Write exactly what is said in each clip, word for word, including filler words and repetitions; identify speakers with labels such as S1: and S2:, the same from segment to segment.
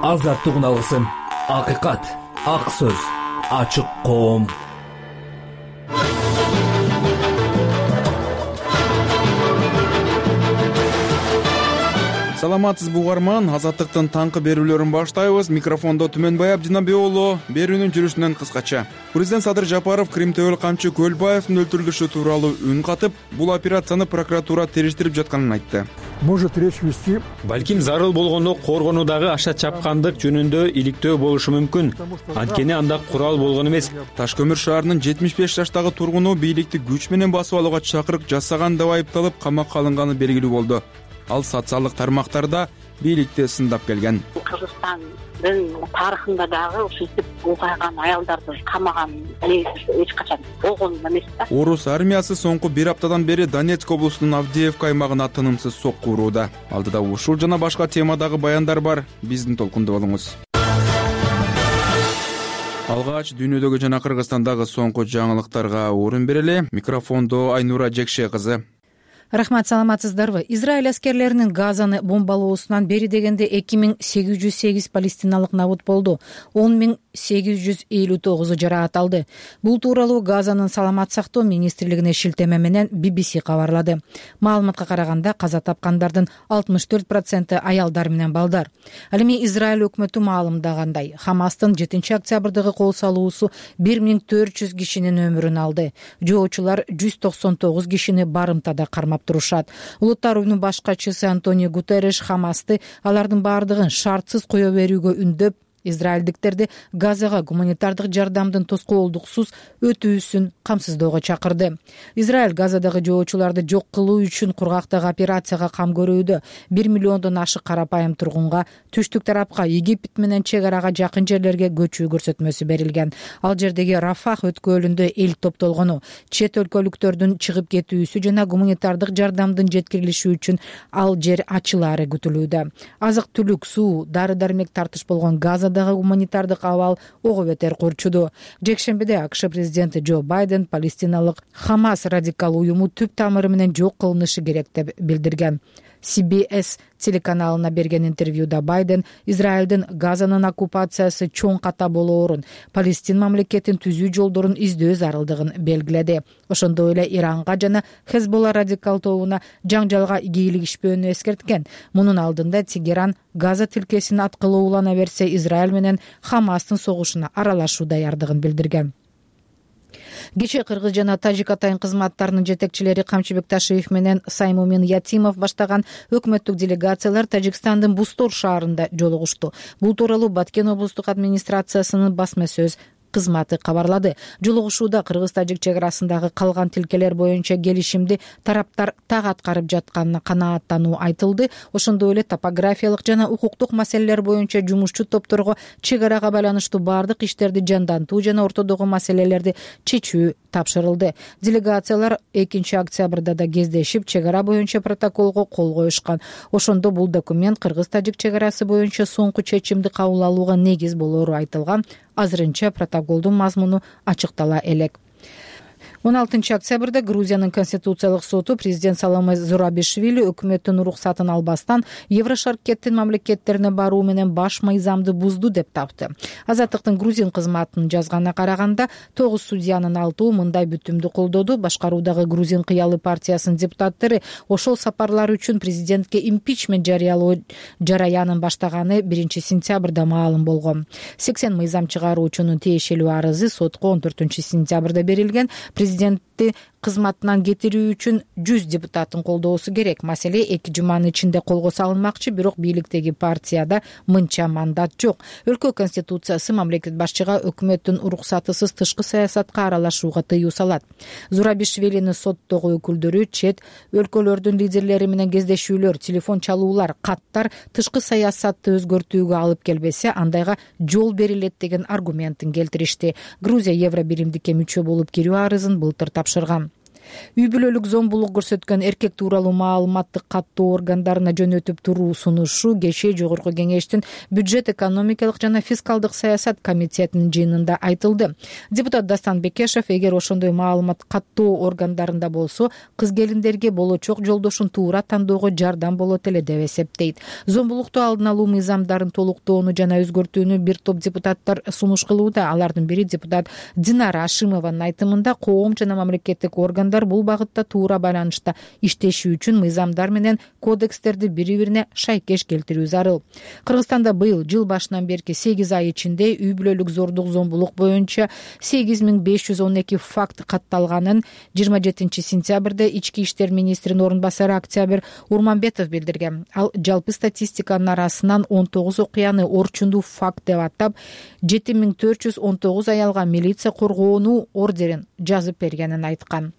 S1: азаттыгын алгысың. Акыйкат, ак сөз, ачык коом.
S2: Саламатсыз бугарман, азаттыктын таңкы берүүлөрүн баштайбыз. Микрофондо Түмөнбай Абдинабек уулу. Берүүнүн жүрүшүнөн кыскача. Президент Садыр Жапаров Крим Төбөл камчы Көлбаевдин өлтүрүлүшү тууралуу үн катып, бул операцияны прокуратура териштирип жатканын айтты.
S3: Может речь вести.
S4: Балким зарыл болгондо коргонуудагы аша чапкандык жөнүндө иликтөө болушу мүмкүн. Анткени анда курал болгон эмес.
S2: Таш көмүр шаарынын жетимиш беш жаштагы тургуну бийликти күч менен басып алууга чакырык жасаган деп айыпталып камакка алынганы белгилүү болду. Ал социалдык тармактарда бийликти сындап келген.
S5: Кыргызстандын тарыхында дагы ушинтип улгайган аялдарды камаган эч качан болгон эмес да.
S2: Орус армиясы соңку бир аптадан бери Донецк облусунун Авдеевка аймагына тынымсыз сокку урууда. Алдыда ушул жана башка темадагы баяндар бар. Биздин толкунда болуңуз. Алгач дүйнөдөгү жана Кыргызстандагы соңку жаңылыктарга орун берели. Микрофондо Айнура Жекше кызы.
S6: Рахмат, саламатсыздарбы? Израиль аскерлеринин Газаны бомбалоосунан бери дегенде эки миң сегиз жүз сегиз палестиналык набыт болду. он миң сегиз жүз элүү тогузу жараат алды. Бул тууралуу Газанын саламат сактоо министрлигине шилтеме менен би би си кабарлады. Маалыматка караганда каза тапкандардын алтымыш төрт проценти аялдар менен балдар. Ал эми Израиль өкмөтү маалымдагандай, Хамастын жетинчи октябрдагы кол салуусу бир миң төрт жүз кишинин өмүрүн алды. Жоочулар жүз токсон тогуз кишини барымтада кармап турушат. Улуттар уюмунун баш катчысы Антонио Гутерриш Хамасты алардын баардыгын шартсыз кое берүүгө үндөп, израилдиктерди Газага гуманитардык жардамдын тоскоолдуксуз өтүүсүн камсыздоого чакырды. Израиль Газадагы жоочуларды жок кылуу үчүн кургактагы операцияга кам көрүүдө. бир миллиондон ашык карапайым тургунга түштүк тарапка Египет менен чек арага жакын жерлерге көчүү көрсөтмөсү берилген. Ал жердеги Рафах өткөлүндө эл топтолгону, чет өлкөлүктөрдүн чыгып кетүүсү жана гуманитардык жардамдын жеткирилиши үчүн ал жер ачылаары күтүлүүдө. Азык түлүк, суу, дары-дармек тартыш болгон Газа дагы гуманитардык абал ого бетер курчуду. Жекшембиде АКШ президенти Джо Байден палестиналык Хамас радикал уюму түп тамыры менен жок кылынышы керек деп билдирген. си би эс телеканалына берген интервьюда Байден Израилдин Газанын оккупациясы чоң ката болоорун, Палестин мамлекетин түзүү жолдорун издөө зарылдыгын белгиледи. Ошондой эле Иранга жана Хезболла радикал тобуна жаңжалга кийлигишпөөнү эскерткен. Мунун алдында Тегеран Газа тилкесин аткылуу улана берсе, Израиль менен Хамастын согушуна аралашуу даярдыгын билдирген. Кечээ кыргыз жана тажик атайын кызматтарынын жетекчилери Камчыбек Ташиев менен Саймумин Ятимов баштаган өкмөттүк делегациялар Тажикстандын Бустор шаарында жолугушту. Бул тууралуу Баткен облустук администрациясынын басма сөз кызматы кабарлады. Жолугушууда кыргыз-тажик чек арасындагы калган тилкелер боюнча келишимди тараптар так аткарып жатканына канааттануу айтылды. Ошондой эле топографиялык жана укуктук маселелер боюнча жумушчу топторго чек арага байланыштуу баардык иштерди жандантуу жана ортодогу маселелерди чечүү тапшырылды. Делегациялар экинчи октябрда да кездешип, чек ара боюнча протоколго кол коюшкан. Ошондо бул документ кыргыз-тажик чек арасы боюнча соңку чечимди кабыл алууга негиз болоору айтылган. Азырынча протоколдун мазмуну ачыктала элек. он алтынчы октябрда Грузиянын Конституциялык соту президент Саломе Зурабишвили өкмөттүн уруксатын албастан Еврошаркеттин мамлекеттерине баруу менен баш мыйзамды бузду деп тапты. Азаттыктын Грузин кызматынын жазганына караганда, тогуз судьянын алтыы мындай бүтүмдү колдоду. Башкаруудагы Грузин кыялы партиясынын депутаттары ошол сапарлар үчүн президентке импичмент жарыялоо жараянын баштаганы биринчи сентябрда маалым болгон. сексен мыйзам чыгаруучунун тиешелүү арызы сотко он төртүнчү сентябрда берилген. Президентти кызматынан кетирүү үчүн жүз депутаттын колдоосу керек. Маселе эки жуманын ичинде колго салынмакчы, бирок бийликтеги партияда мынча мандат жок. Өлкө конституциясы мамлекет башчыга өкмөттүн уруксатысыз тышкы саясатка аралашууга тыюу салат. Зурабишвилинин соттогу өкүлдөрү чет өлкөлөрдүн лидерлери менен кездешүүлөр, телефон чалуулар, каттар тышкы саясатты өзгөртүүгө алып келбесе, андайга жол берилет деген аргументин келтиришти. Грузия Евробиримдикке мүчө болуп кирүү арызын былтыр тапшырган. үй бүлөлүк зомбулук көрсөткөн эркек тууралуу маалыматты каттоо органдарына жөнөтүп туруу сунушу кечээ жогорку кеңештин бюджет экономикалык жана фискалдык саясат комитетинин жыйынында айтылды. Депутат Дастан Бекешев эгер ошондой маалымат каттоо органдарында болсо кыз келиндерге болочок жолдошун туура тандоого жардам болот эле деп эсептейт. Зомбулукту алдын алуу мыйзамдарын толуктоону жана өзгөртүүнү бир топ депутаттар сунуш кылууда. Алардын бири депутат Динара Ашимованын айтымында коом жана мамлекеттик органдар бул багытта туура байланышта иштеши үчүн мыйзамдар менен кодекстерди бири-бирине шайкеш келтирүү зарыл. Кыргызстанда быйыл жыл башынан берки сегиз ай ичинде үй бүлөлүк зордук зомбулук боюнча сегиз миң беш жүз он эки факт катталганын жыйырма жетинчи сентябрда ички иштер министринин орун басары Октябрь Урманбетов билдирген. Ал жалпы статистиканын арасынан он тогуз окуяны орчундуу факт деп атап, жети миң төрт жүз он тогуз аялга милиция коргоонуу ордерин жазып бергенин айткан.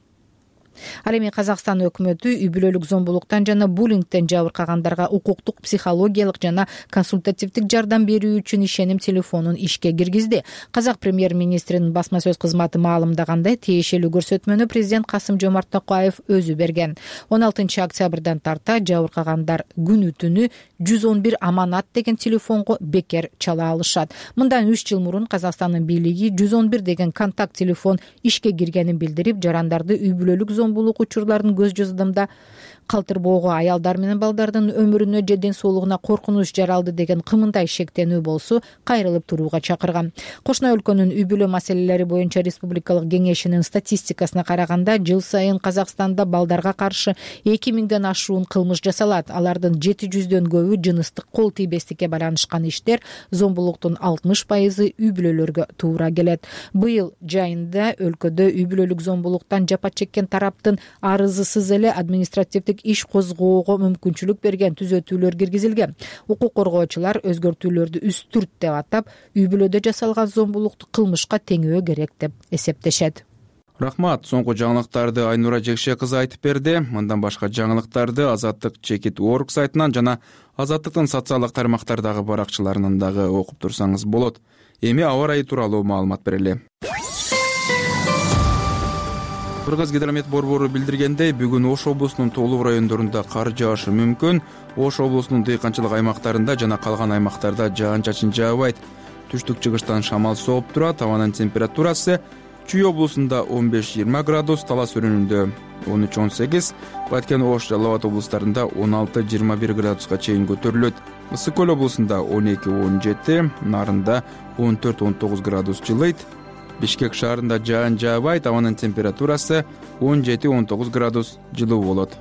S6: Ал эми Казакстан өкмөтү үй бүлөлүк зомбулуктан жана буллингден жабыркагандарга укуктук, психологиялык жана консультативдик жардам берүү үчүн ишеним телефонун ишке киргизди. Казак премьер-министринин басма сөз кызматы маалымдагандай, тиешелүү көрсөтмөнү президент Касым-Жомарт Токаев өзү берген. он алтынчы октябрдан тарта жабыркагандар күнү түнү жүз он бир аманат деген телефонго бекер чала алышат. Мындан үч жыл мурун Казакстандын бийлиги жүз он бир деген контакт телефон ишке киргенин билдирип, жарандарды үй бүлөлүк зомбулук учурларын көз жүзүмдө калтырбоого, аялдар менен балдардын өмүрүнө же ден соолугуна коркунуч жаралды деген кымындай шектенүү болсо кайрылып турууга чакырган. Кошуна өлкөнүн үй бүлө маселелери боюнча республикалык кеңешинин статистикасына караганда, жыл сайын Казакстанда балдарга каршы эки миңден ашуун кылмыш жасалат. Алардын жети жүздөн көбү жыныстык кол тийбестикке байланышкан иштер, зомбулуктун алтымыш пайызы үй бүлөлөргө туура келет. Быйыл жайында өлкөдө үй бүлөлүк зомбулуктан жапа чеккен тараптын арызысыз эле административдик иш козгоого мүмкүнчүлүк берген түзөтүүлөр киргизилген. Укук коргоочулар өзгөртүүлөрдү үстүрт деп атап, үй бүлөдө жасалган зомбулукту кылмышка теңөө керек деп эсептешет.
S2: Рахмат. Соңку жаңылыктарды Айнура Жекше кызы айтып берди. Мындан башка жаңылыктарды Азаттык чекит точка орг сайтынан жана Азаттыктын социалдык тармактардагы баракчаларынан дагы окуп турсаңыз болот. Эми аба ырайы тууралуу маалымат берели. Кыргызгидромет борбору билдиргендей, бүгүн Ош облусунун толук райондорунда кар жаашы мүмкүн. Ош облусунун дыйканчылык аймактарында жана калган аймактарда жаан-чачын жаабайт. Түштүк-чыгыштан шамал сооп турат. Абанын температурасы Чүй облусунда он беш жыйырма градус, Талас өрүнүндө он үч он сегиз, Баткен, Ош, Жалал Абад облустарында он алты жыйырма бир градуска чейин көтөрүлөт. Ысык Көл облусунда он эки он жети, Нарында он төрт он тогуз градус жылыйт. Бишкек шаарында жаан жаабайт, абанын температурасы он жети он тогуз градус жылуу болот.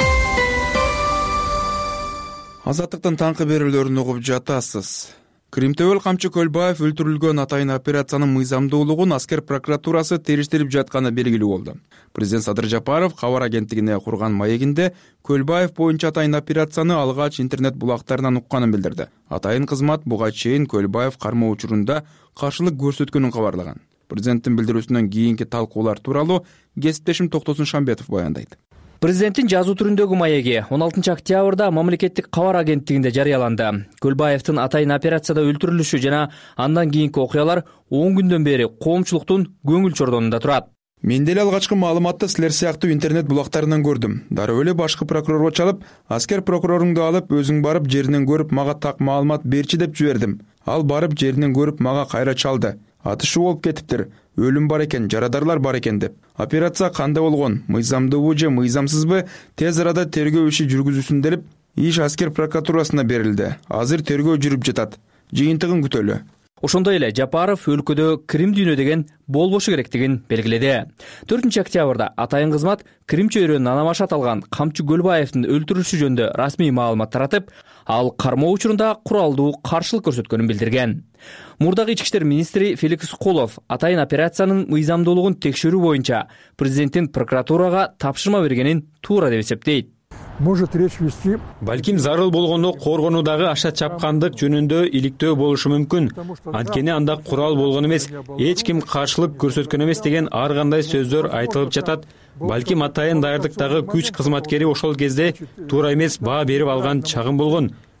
S2: Азаттыктын таңкы берүүлөрүн угуп жатасыз. Кримтөбөл Камчы Көлбаев өлтүрүлгөн атайын операциянын мыйзамдуулугун аскер прокуратурасы териштирип жатканы белгилүү болду. Президент Садыр Жапаров кабар агенттигине курган маегинде Көлбаев боюнча атайын операцияны алгач интернет булактарынан укканын билдирди. Атайын кызмат буга чейин Көлбаев кармоо учурунда каршылык көрсөткөнүн кабарлаган. Президенттин билдирүүсүнөн кийинки талкуулар тууралуу кесиптешим Токтосун Шамбетов баяндайт.
S1: Президенттин жазуу түрүндөгү маеги он алтынчы октябрда мамлекеттик кабар агенттигинде жарыяланды. Көлбаевдин атайын операцияда өлтүрүлүшү жана андан кийинки окуялар он күндөн бери коомчулуктун көңүл чордонунда турат.
S2: Мен деле алгачкы маалыматты силер сыяктуу интернет булактарынан көрдүм. Дароо эле башкы прокурорго чалып, аскер прокуроруңду алып, өзүң барып жеринен көрүп, мага так маалымат берчи деп жибердим. Ал барып жеринен көрүп, мага кайра чалды. Атышы болуп кетиптир. Өлүм бар экен, жарадарлар бар экен деп. Операция кандай болгон? Мыйзамдуубу же мыйзамсызбы? Тез арада тергөө иши жүргүзүлсүн деп иш аскер прокуратурасына берилди. Азыр тергөө жүрүп жатат. Жыйынтыгын күтөлү.
S1: Ошондой эле Жапаров өлкөдө Крим дүйнө деген болбошу керектигин белгиледи. төртүнчү октябрда атайын кызмат Крим чөйрөнүн анамашы аталган Камчы Көлбаевдин өлтүрүлүшү жөнүндө расмий маалымат таратып, ал кармоо учурунда куралдуу каршылык көрсөткөнүн билдирген. Мурдагы ички иштер министри Феликс Колов атайын операциянын мыйзамдуулугун текшерүү боюнча президенттин прокуратурага тапшырма бергенин туура деп эсептейт.
S3: Может речь вести.
S4: Балким зарыл болгондо коргонуудагы аша чапкандык жөнүндө иликтөө болушу мүмкүн. Анткени анда курал болгон эмес, эч ким каршылык көрсөткөн эмес деген ар кандай сөздөр айтылып жатат. Балким атайын даярдыктагы күч кызматкери ошол кезде туура эмес баа берип алган чагым болгон.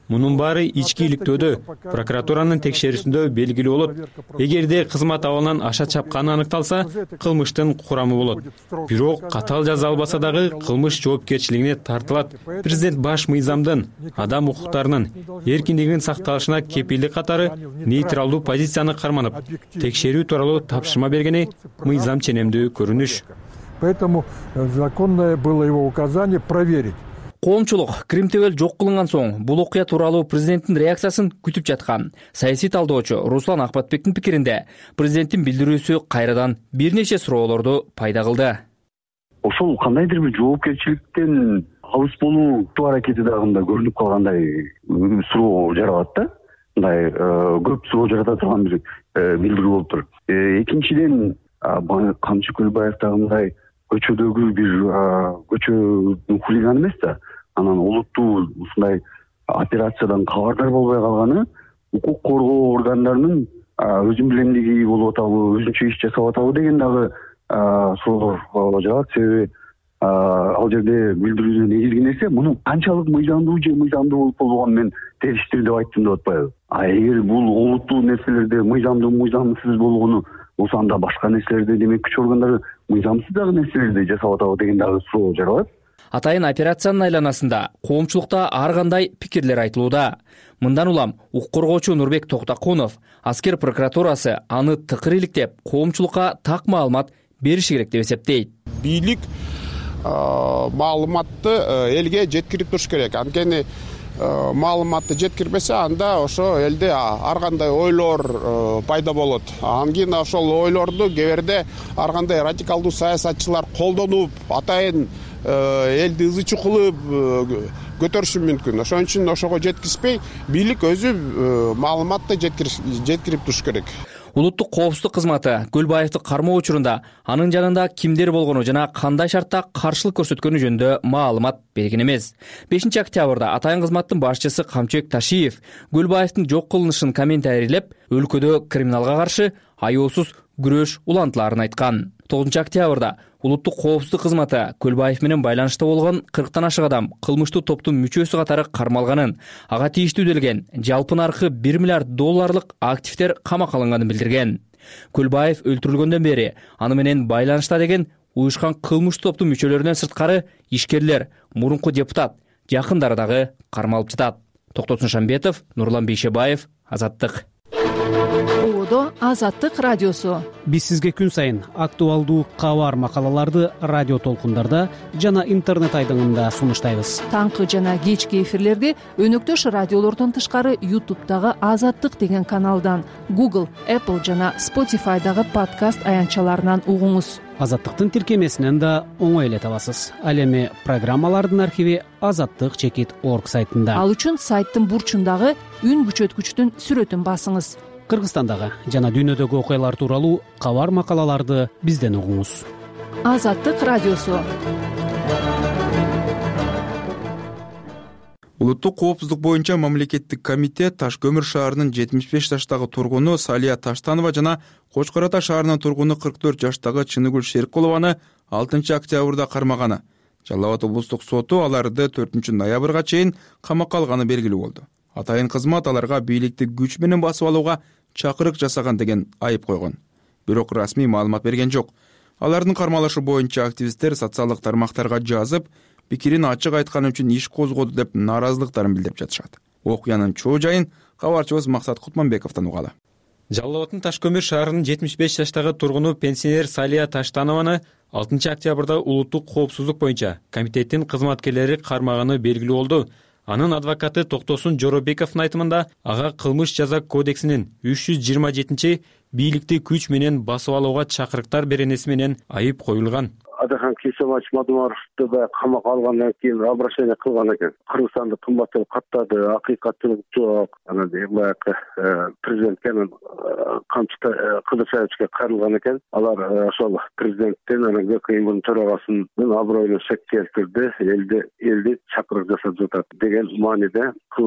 S4: мунун баары ички иликтөөдө, прокуратуранын текшерүүсүндө белгилүү болот. Эгерде кызмат абалынан аша чапканы аныкталса, кылмыштын курамы болот. Бирок катаал жаза албаса дагы кылмыш жоопкерчилигине тартылат. Президент баш мыйзамдын, адам укуктарынын эркиндигинин сакталышына кепилдик катары нейтралдуу позицияны карманып, текшерүү тууралуу тапшырма бергени мыйзам ченемдүү көрүнүш.
S3: Поэтому законное было его указание проверить.
S1: Коомчулук Крим түгел жок кылынган соң бул окуя тууралуу президенттин реакциясын күтүп жаткан. Саясий талдоочу Руслан Акбатбектин пикиринде, президенттин билдирүүсү кайрадан бир нече суроолорду пайда кылды.
S7: Ошол кандайдыр бир жоопкерчиликтен алыс болуу аракети дагы көрүнүп калгандай суроо жаралат да. Мындай көп суроо жарата турган бир билдирүү болуп тур. Экинчиден, Камчы Көлбаев дагы мындай көчөдөгү бир көчөнүн хулиганы эмес да, анан олуттуу ушундай операциядан кабардар болбой калганы укук коргоо органдарынын өзүн билемдиги болуп атабы, өзүнчө иш жасап атабы деген дагы суроолор жаралат. Себеби ал жерде билдирүүдө негизги нерсе мунун канчалык мыйзамдуу же мыйзамдуу болуп болбогонун мен териштир деп айттым деп атпайбы. А эгер бул олуттуу нерселерде мыйзамдуу мыйзамсыз болгону болсо, анда башка нерселерде демек күч органдары мыйзамсыз дагы нерселерди жасап атабы деген дагы суроо жаралат.
S1: Атайын операциянын айланасында коомчулукта ар кандай пикирлер айтылууда. Мындан улам укук коргоочу Нурбек Токтокунов аскер прокуратурасы аны тыкыр иликтеп, коомчулукка так маалымат бериши керек деп эсептейт.
S8: Бийлик маалыматты элге жеткирип туруш керек. Анткени маалыматты жеткирбесе, анда ошо элде ар кандай ойлор пайда болот. Андан кийин ошол ойлорду кээ ар кандай радикалдуу саясатчылар колдонуп, атайын элди ызы чуу кылып көтөрүшү мүмкүн. Ошон үчүн ошого жеткизбей, бийлик өзү маалыматты жеткирип туруш керек.
S1: Улуттук коопсуздук кызматы Көлбаевди кармоо учурунда анын жанында кимдер болгону жана кандай шартта каршылык көрсөткөнү жөнүндө маалымат берген эмес. бешинчи октябрда атайын кызматтын башчысы Камчыбек Ташиев Көлбаевдин жок кылынышын комментарийлеп, өлкөдө криминалга каршы аяосуз күрөш улантыларын айткан. тогузунчу октябрда улуттук коопсуздук кызматы Көлбаев менен байланышта болгон кырктан ашык адам кылмыштуу топтун мүчөсү катары кармалганын, ага тийиштүү делген жалпы наркы бир миллиард долларлык активдер камакка алынганын билдирген. Көлбаев өлтүрүлгөндөн бери аны менен байланышта деген уюшкан кылмыштуу топтун мүчөлөрүнөн сырткары ишкерлер, мурунку депутат, жакындары дагы кармалып жатат. Токтосун Шамбетов, Нурлан Бейшебаев, Азаттык.
S9: Ободо Азаттык радиосу.
S10: Биз сизге күн сайын актуалдуу кабар макалаларды радио толкундарда жана интернет айдыңында сунуштайбыз.
S9: Таңкы жана кечки эфирлерди өнөктөш радиолордон тышкары ютубтагы Азаттык деген каналдан, Google, Apple жана Spotify'дагы подкаст аянтчаларынан угуңуз.
S10: Азаттыктын тиркемесинен да оңой эле табасыз. Ал эми программалардын архиви азаттык чекит орг сайтында.
S9: Ал үчүн сайттын бурчундагы үн күчөткүчтүн сүрөтүн басыңыз.
S10: Кыргызстандагы жана дүйнөдөгү окуялар тууралуу кабар макалаларды бизден угуңуз.
S9: Азаттык радиосу.
S2: Улуттук коопсуздук боюнча мамлекеттик комитет Таш көмүр шаарынын жетимиш беш жаштагы тургуну Салия Таштанова жана Кочкор Ата шаарынын тургуну кырк төрт жаштагы Чыныгүл Шеркулованы алтынчы октябрда кармаганы. Жалал Абад облустук соту аларды төртүнчү ноябрга чейин камакка алганы белгилүү болду. Атайын кызмат аларга бийликти күч менен басып алууга чакырык жасаган деген айып койгон. Бирок расмий маалымат берген жок. Алардын кармалышы боюнча активисттер социалдык тармактарга жазып, пикирин ачык айтканы үчүн иш козгоду деп нааразылыктарын билдирип жатышат. Окуянын чоо жайын кабарчыбыз Максат Кутманбековдон угалы.
S4: Жалал Абадтын Таш көмүр шаарынын жетимиш беш жаштагы тургуну пенсионер Салия Таштанованы алтынчы октябрда улуттук коопсуздук боюнча комитеттин кызматкерлери кармаганы белгилүү болду. Анын адвокаты Токтосун Жоробековдун айтымында, ага кылмыш жаза кодексинин үч жүз жыйырма жетинчи бийликти күч менен басып алууга чакырыктар беренеси менен айып коюлган.
S7: Адахан Кесемач Мадумаровду да камакка алгандан кийин обращение кылган экен. Кыргызстанды кымбаттап каттады, акыйкаттуулук жок. Анан баягы президентке Камчы Кыдыршаевичке кайрылган экен. Алар ошол президенттен анан ГКИМдин төрагасынын аброюна шек келтирди, элди элди чакырык жасап жатат деген мааниде кылмыш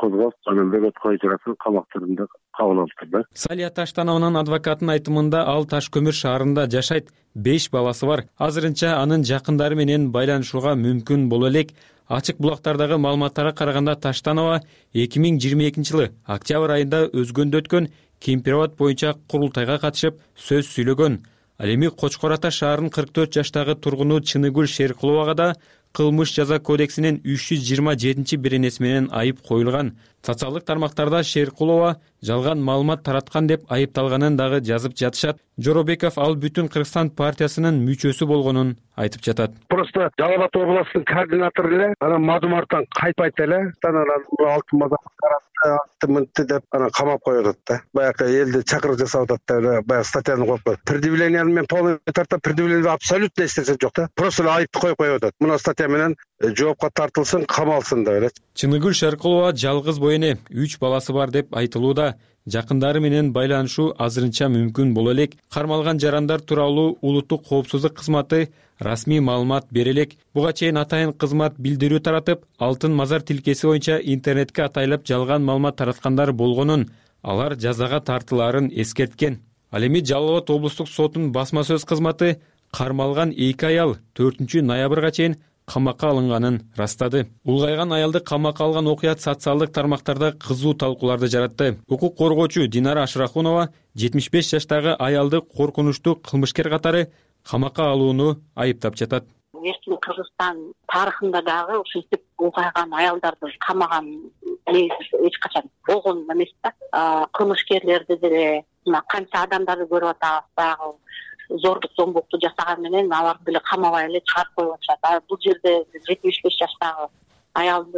S7: козгоп анан бөгөт койчурасын камактырында кабыл алыптыр да.
S4: Салия Таштановнун адвокатынын айтымында ал Таш көмүр шаарында жашайт, беш баласы бар. Азырынча анын жакындары менен байланышууга мүмкүн боло элек. Ачык булактардагы маалыматтарга караганда Таштанова эки миң жыйырма экинчи жылы октябрь айында өзгөндө өткөн Кемпирабад боюнча курултайга катышып сөз сүйлөгөн. Ал эми Кочкор Ата шаарынын кырк төрт жаштагы тургуну Чыныгүл Шеркуловага да кылмыш жаза кодексинин үч жүз жыйырма жетинчи беренеси менен айып коюлган. Социалдык тармактарда Шеркулова жалган маалымат тараткан деп айыпталганын дагы жазып жатышат. Жоробеков ал Бүтүн Кыргызстан партиясынын мүчөсү болгонун айтып жатат.
S11: Просто Жалал Абад областынын координатору эле, анан Мадумардан кайтпайт эле, анан алтын мазак каратты, мынтты деп анан камап коюп атат да. Баягы элди чакырып жасап атат да, баягы статьяны коюп коюп. Предъявлениени мен полный тарта предъявление абсолютно эч нерсе жок да. Просто айыпты коюп коюп атат. Мына статья менен жоопко тартылсын, камалсын деп эле.
S4: Чыныгүл Шеркулова жалгыз боене, үч баласы бар деп айтылууда. Жакындары менен байланышуу азырынча мүмкүн боло элек. Кармалган жарандар тууралуу улуттук коопсуздук кызматы расмий маалымат бере элек. Буга чейин атайын кызмат билдирүү таратып, алтын мазар тилкеси боюнча интернетке атайлап жалган маалымат тараткандар болгонун, алар жазага тартылаарын эскерткен. Ал эми Жалал Абад облустук сотунун басма сөз кызматы кармалган эки аял төртүнчү ноябрга чейин камакка алынганын растады. Улгайган аялды камакка алган окуя социалдык тармактарда кызуу талкууларды жаратты. Укук коргоочу Динара Ашрахунова жетимиш беш жаштагы аялды коркунучтуу кылмышкер катары камакка алууну айыптап жатат.
S5: Эркин Кыргызстан тарыхында дагы ушинтип улгайган аялдарды камаган эч качан болгон эмес да. Кылмышкерлерди деле канча адамдарды көрүп атабыз, баягы зордук зомбукту жасаган менен аларды деле камабай эле чыгарып коюп атышат. Бул жерде жетимиш беш жаштагы аялды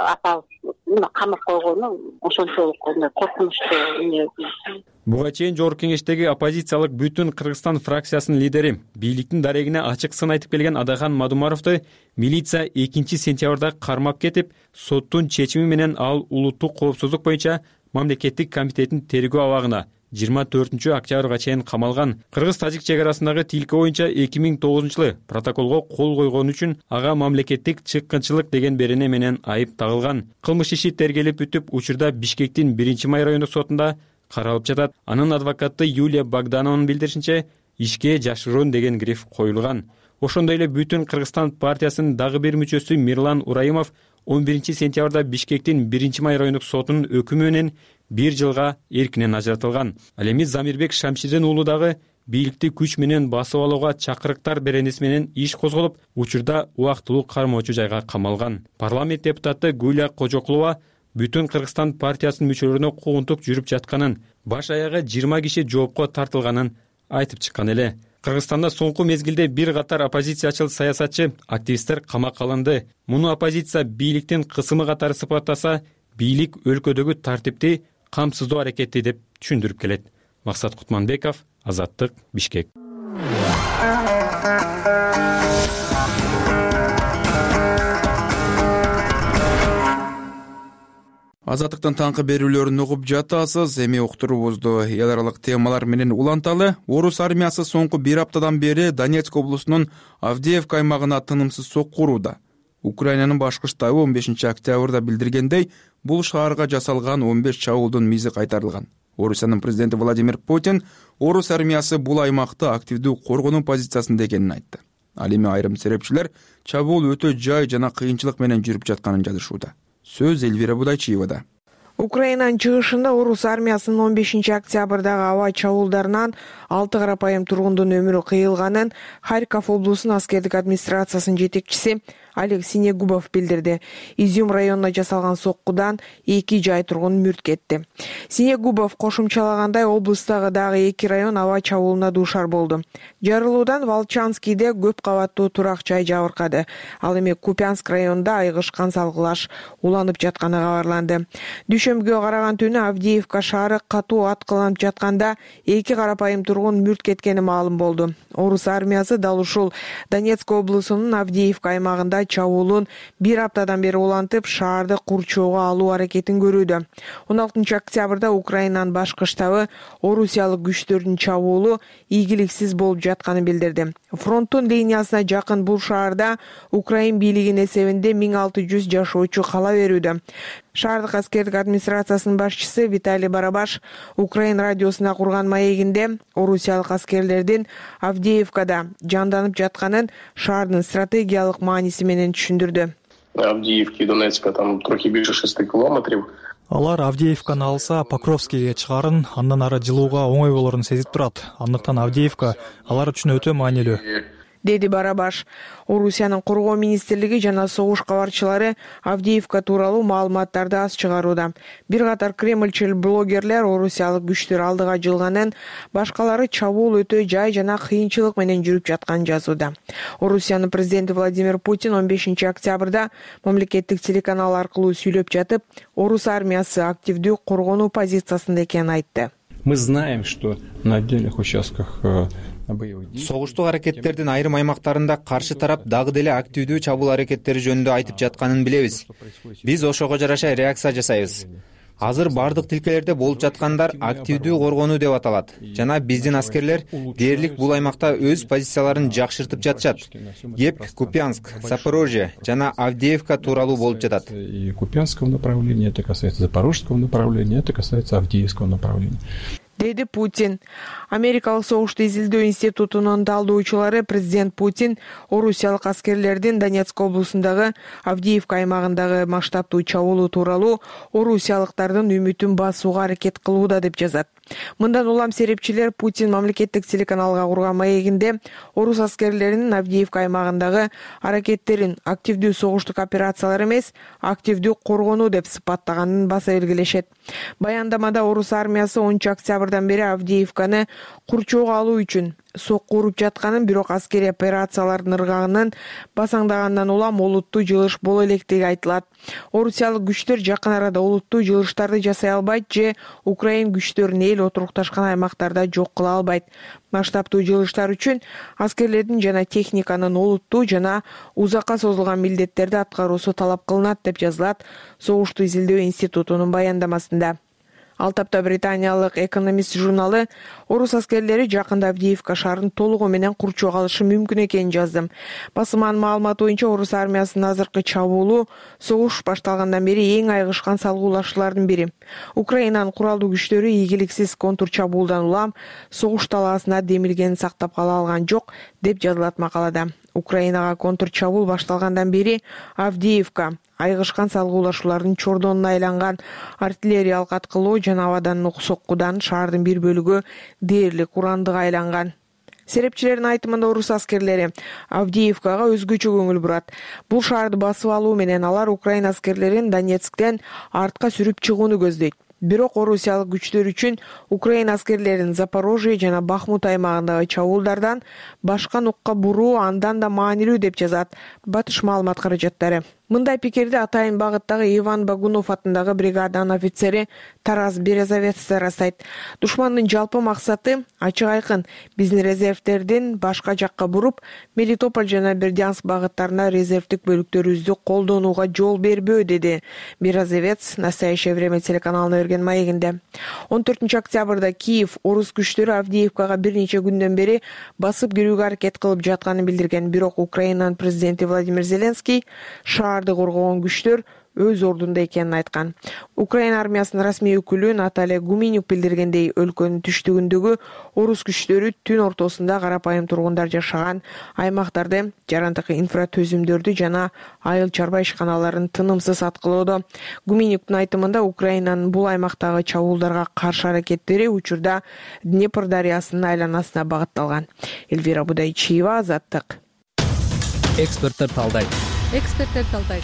S5: апабыз камап койгону ошончолук коркунучтуу.
S4: Буга чейин Жогорку Кеңештеги оппозициялык Бүтүн Кыргызстан фракциясынын лидери, бийликтин дарегине ачык сын айтып келген Адахан Мадумаровду милиция экинчи сентябрда кармап кетип, соттун чечими менен ал улуттук коопсуздук боюнча мамлекеттик комитеттин тергөө абагына жыйырма төртүнчү октябрга чейин камалган. Кыргыз-тажик чек арасындагы тилке боюнча эки миң тогузунчу жылы протоколго кол койгон үчүн ага мамлекеттик чыккынчылык деген берене менен айып тагылган. Кылмыш иши тергелип бүтүп, учурда Бишкектин биринчи май райондук сотунда каралып жатат. Анын адвокаты Юлия Богданованын билдиришинче, ишке жашыруун деген гриф коюлган. Ошондой эле Бүтүн Кыргызстан партиясынын дагы бир мүчөсү Мирлан Ураимов он биринчи сентябрда Бишкектин биринчи май райондук сотунун өкүмү менен бир жылга эркинен ажыратылган. Ал эми Замирбек Шамширдин уулу дагы бийликти күч менен басып алууга чакырыктар беренеси менен иш козголуп, учурда убактылуу кармоочу жайга камалган. Парламент депутаты Гүлия Кожокулова Бүтүн Кыргызстан партиясынын мүчөлөрүнө куугунтук жүрүп жатканын, баш аягы жыйырма киши жоопко тартылганын айтып чыккан эле. Кыргызстанда соңку мезгилде бир катар оппозициячыл саясатчы, активисттер камакка алынды. Муну оппозиция бийликтин кысымы катары сыпаттаса, бийлик өлкөдөгү тартипти камсыздоо аракети деп түшүндүрүп келет. Максат Кутманбеков, Азаттык, Бишкек.
S2: Азаттыктын таңкы берүүлөрүн угуп жатасыз. Эми уктуруубузду эл аралык темалар менен уланталы. Орус армиясы соңку бир аптадан бери Донецк облусунун Авдеевка аймагына тынымсыз сокку урууда. Украинанын башкы штабы он бешинчи октябрда билдиргендей, бул шаарга жасалган он беш чабуулдун мизи кайтарылган. Орусиянын президенти Владимир Путин орус армиясы бул аймакты активдүү коргонуу позициясында экенин айтты. Ал эми айрым серепчилер чабуул өтө жай жана кыйынчылык менен жүрүп жатканын жазышууда. Сөз Эльвира Будайчиевада.
S12: Украинанын чыгышында орус армиясынын он бешинчи октябрдагы аба чабуулдарынан алты карапайым тургундун өмүрү кыйылганын Харьков облусунун аскердик администрациясынын жетекчиси Олег Синегубов билдирди. Изюм районуна жасалган соккудан эки жай тургун мүрт кетти. Синегубов кошумчалагандай, облустагы дагы эки район аба чабуулуна дуушар болду. Жарылуудан Волчанскийде көп кабаттуу турак жай жабыркады. Ал эми Купянск районунда айгышкан салгылаш уланып жатканы кабарланды. Дүйшөмбүгө караган түнү Авдеевка шаары катуу аткыланып жатканда эки карапайым тургун мүрт кеткени маалым болду. Орус армиясы дал ушул Донецк облусунун Авдеевка аймагында чабуулун бир аптадан бери улантып, шаарды курчоого алуу аракетин көрүүдө. он алтынчы октябрда Украинанын башкы штабы орусиялык күчтөрдүн чабуулу ийгиликсиз болуп жатканын билдирди. Фронттун линиясына жакын бул шаарда Украин бийлигинин эсебинде миң алты жүз жашоочу кала берүүдө. Шаардык аскердик администрациясынын башчысы Виталий Барабаш Украин радиосуна курган маегинде орусиялык аскерлердин Авдеевкада жанданып жатканын шаардын стратегиялык мааниси менен түшүндүрдү.
S13: Авдеевки и Донецка там трохи більше шести километрів.
S14: Алар Авдеевканы алса, Покровскийге чыгарын, андан ары жылууга оңой болорун сезип турат. Андыктан Авдеевка алар үчүн өтө маанилүү,
S12: деди Барабаш. Орусиянын коргоо министрлиги жана согуш кабарчылары Авдеевка тууралуу маалыматтарды аз чыгарууда. Бир катар кремльчил блогерлер орусиялык күчтөр алдыга жылганын, башкалары чабуул өтө жай жана кыйынчылык менен жүрүп жатканын жазууда. Орусиянын президенти Владимир Путин он бешинчи октябрда мамлекеттик телеканал аркылуу сүйлөп жатып, орус армиясы активдүү коргонуу позициясында экенин айтты.
S15: Мы знаем, что на отдельных участках
S16: согуштук аракеттердин айрым аймактарында каршы тарап дагы деле активдүү чабуул аракеттери жөнүндө айтып жатканын билебиз. Биз ошого жараша реакция жасайбыз. Азыр бардык тилкелерде болуп жаткандар активдүү коргонуу деп аталат. Жана биздин аскерлер дээрлик бул аймакта өз позицияларын жакшыртып жатышат. Кеп, Купянск, Запорожье жана Авдеевка тууралуу болуп жатат.
S15: И Купянского направления, это касается Запорожского направления, это касается Авдеевского направления.
S12: Деди Путин. Америкалык согушту изилдөө институтунун талдоочулары президент Путин орусиялык аскерлердин Донецк облусундагы Авдеевка аймагындагы масштабтуу чабуулу тууралуу орусиялыктардын үмүтүн басууга аракет кылууда деп жазат. Мындан улам серепчилер Путин мамлекеттик телеканалга курган маегинде орус аскерлеринин Авдеевка аймагындагы аракеттерин активдүү согуштук операциялар эмес, активдүү коргонуу деп сыпаттаганын баса белгилешет. Баяндамада орус армиясы онунчу октябрдан бери Авдеевканы курчоого алуу үчүн сокку уруп жатканын, бирок аскерий операциялардын ыргагынын басаңдагандан улам олуттуу жылыш боло электиги айтылат. Орусиялык күчтөр жакын арада олуттуу жылыштарды жасай албайт же Украин күчтөрүн эл отурукташкан аймактарда жок кыла албайт. Масштабтуу жылыштар үчүн аскерлердин жана техниканын олуттуу жана узакка созулган милдеттерди аткаруусу талап кылынат деп жазылат Согушту изилдөө институтунун баяндамасында. Ал тапта британиялык Экономист журналы орус аскерлери жакында Авдеевка шаарын толугу менен курчоого алышы мүмкүн экенин жазды. Басылманын маалыматы боюнча орус армиясынын азыркы чабуулу согуш башталгандан бери эң айгышкан салгылашуулардын бири. Украинанын куралдуу күчтөрү ийгиликсиз контур чабуулдан улам согуш талаасына демилгенин сактап кала алган жок деп жазылат макалада. Украинага контур чабуул башталгандан бери Авдеевка айгышкан салгылашуулардын чордонуна айланган, артиллериялык аткылоо жана абадан соккудан шаардын бир бөлүгү дээрлик урандыга айланган. Серепчилердин айтымында орус аскерлери Авдеевкага өзгөчө көңүл бурат. Бул шаарды басып алуу менен алар Украин аскерлерин Донецктен артка сүрүп чыгууну көздөйт. Бирок орусиялык күчтөр үчүн Украин аскерлерин Запорожье жана Бахмут аймагындагы чабуулдардан башка нукка буруу андан да маанилүү деп жазат Батыш маалымат каражаттары. Мындай пикирди атайын багыттагы Иван Багунов атындагы бригаданын офицери Тарас Березовец ырастайт. Душмандын жалпы максаты ачык айкын: биздин резервдердин башка жакка буруп, Мелитополь жана Бердянск багыттарына резервдик бөлүктөрүбүздү колдонууга жол бербөө, деди Березовец «Настоящее время» телеканалына берген маегинде. он төртүнчү октябрда Киев орус күчтөрү Авдеевкага бир нече күндөн бери басып кирүүгө аракет кылып жатканын билдирген. Бирок Украинанын президенти Владимир Зеленский шаарды коргогон күчтөр өз ордунда экенин айткан. Украин армиясынын расмий өкүлү Наталья Гуменюк билдиргендей, өлкөнүн түштүгүндөгү орус күчтөрү түн ортосунда карапайым тургундар жашаган аймактарды, жарандык инфратөзүмдөрдү жана айыл чарба ишканаларын тынымсыз аткылоодо. Гуменюктун айтымында Украинанын бул аймактагы чабуулдарга каршы аракеттери учурда Днепр дарыясынын айланасына багытталган. Эльвира Будайчиева, Азаттык.
S17: Эксперттер талдайт.
S9: Эксперттер талдайт.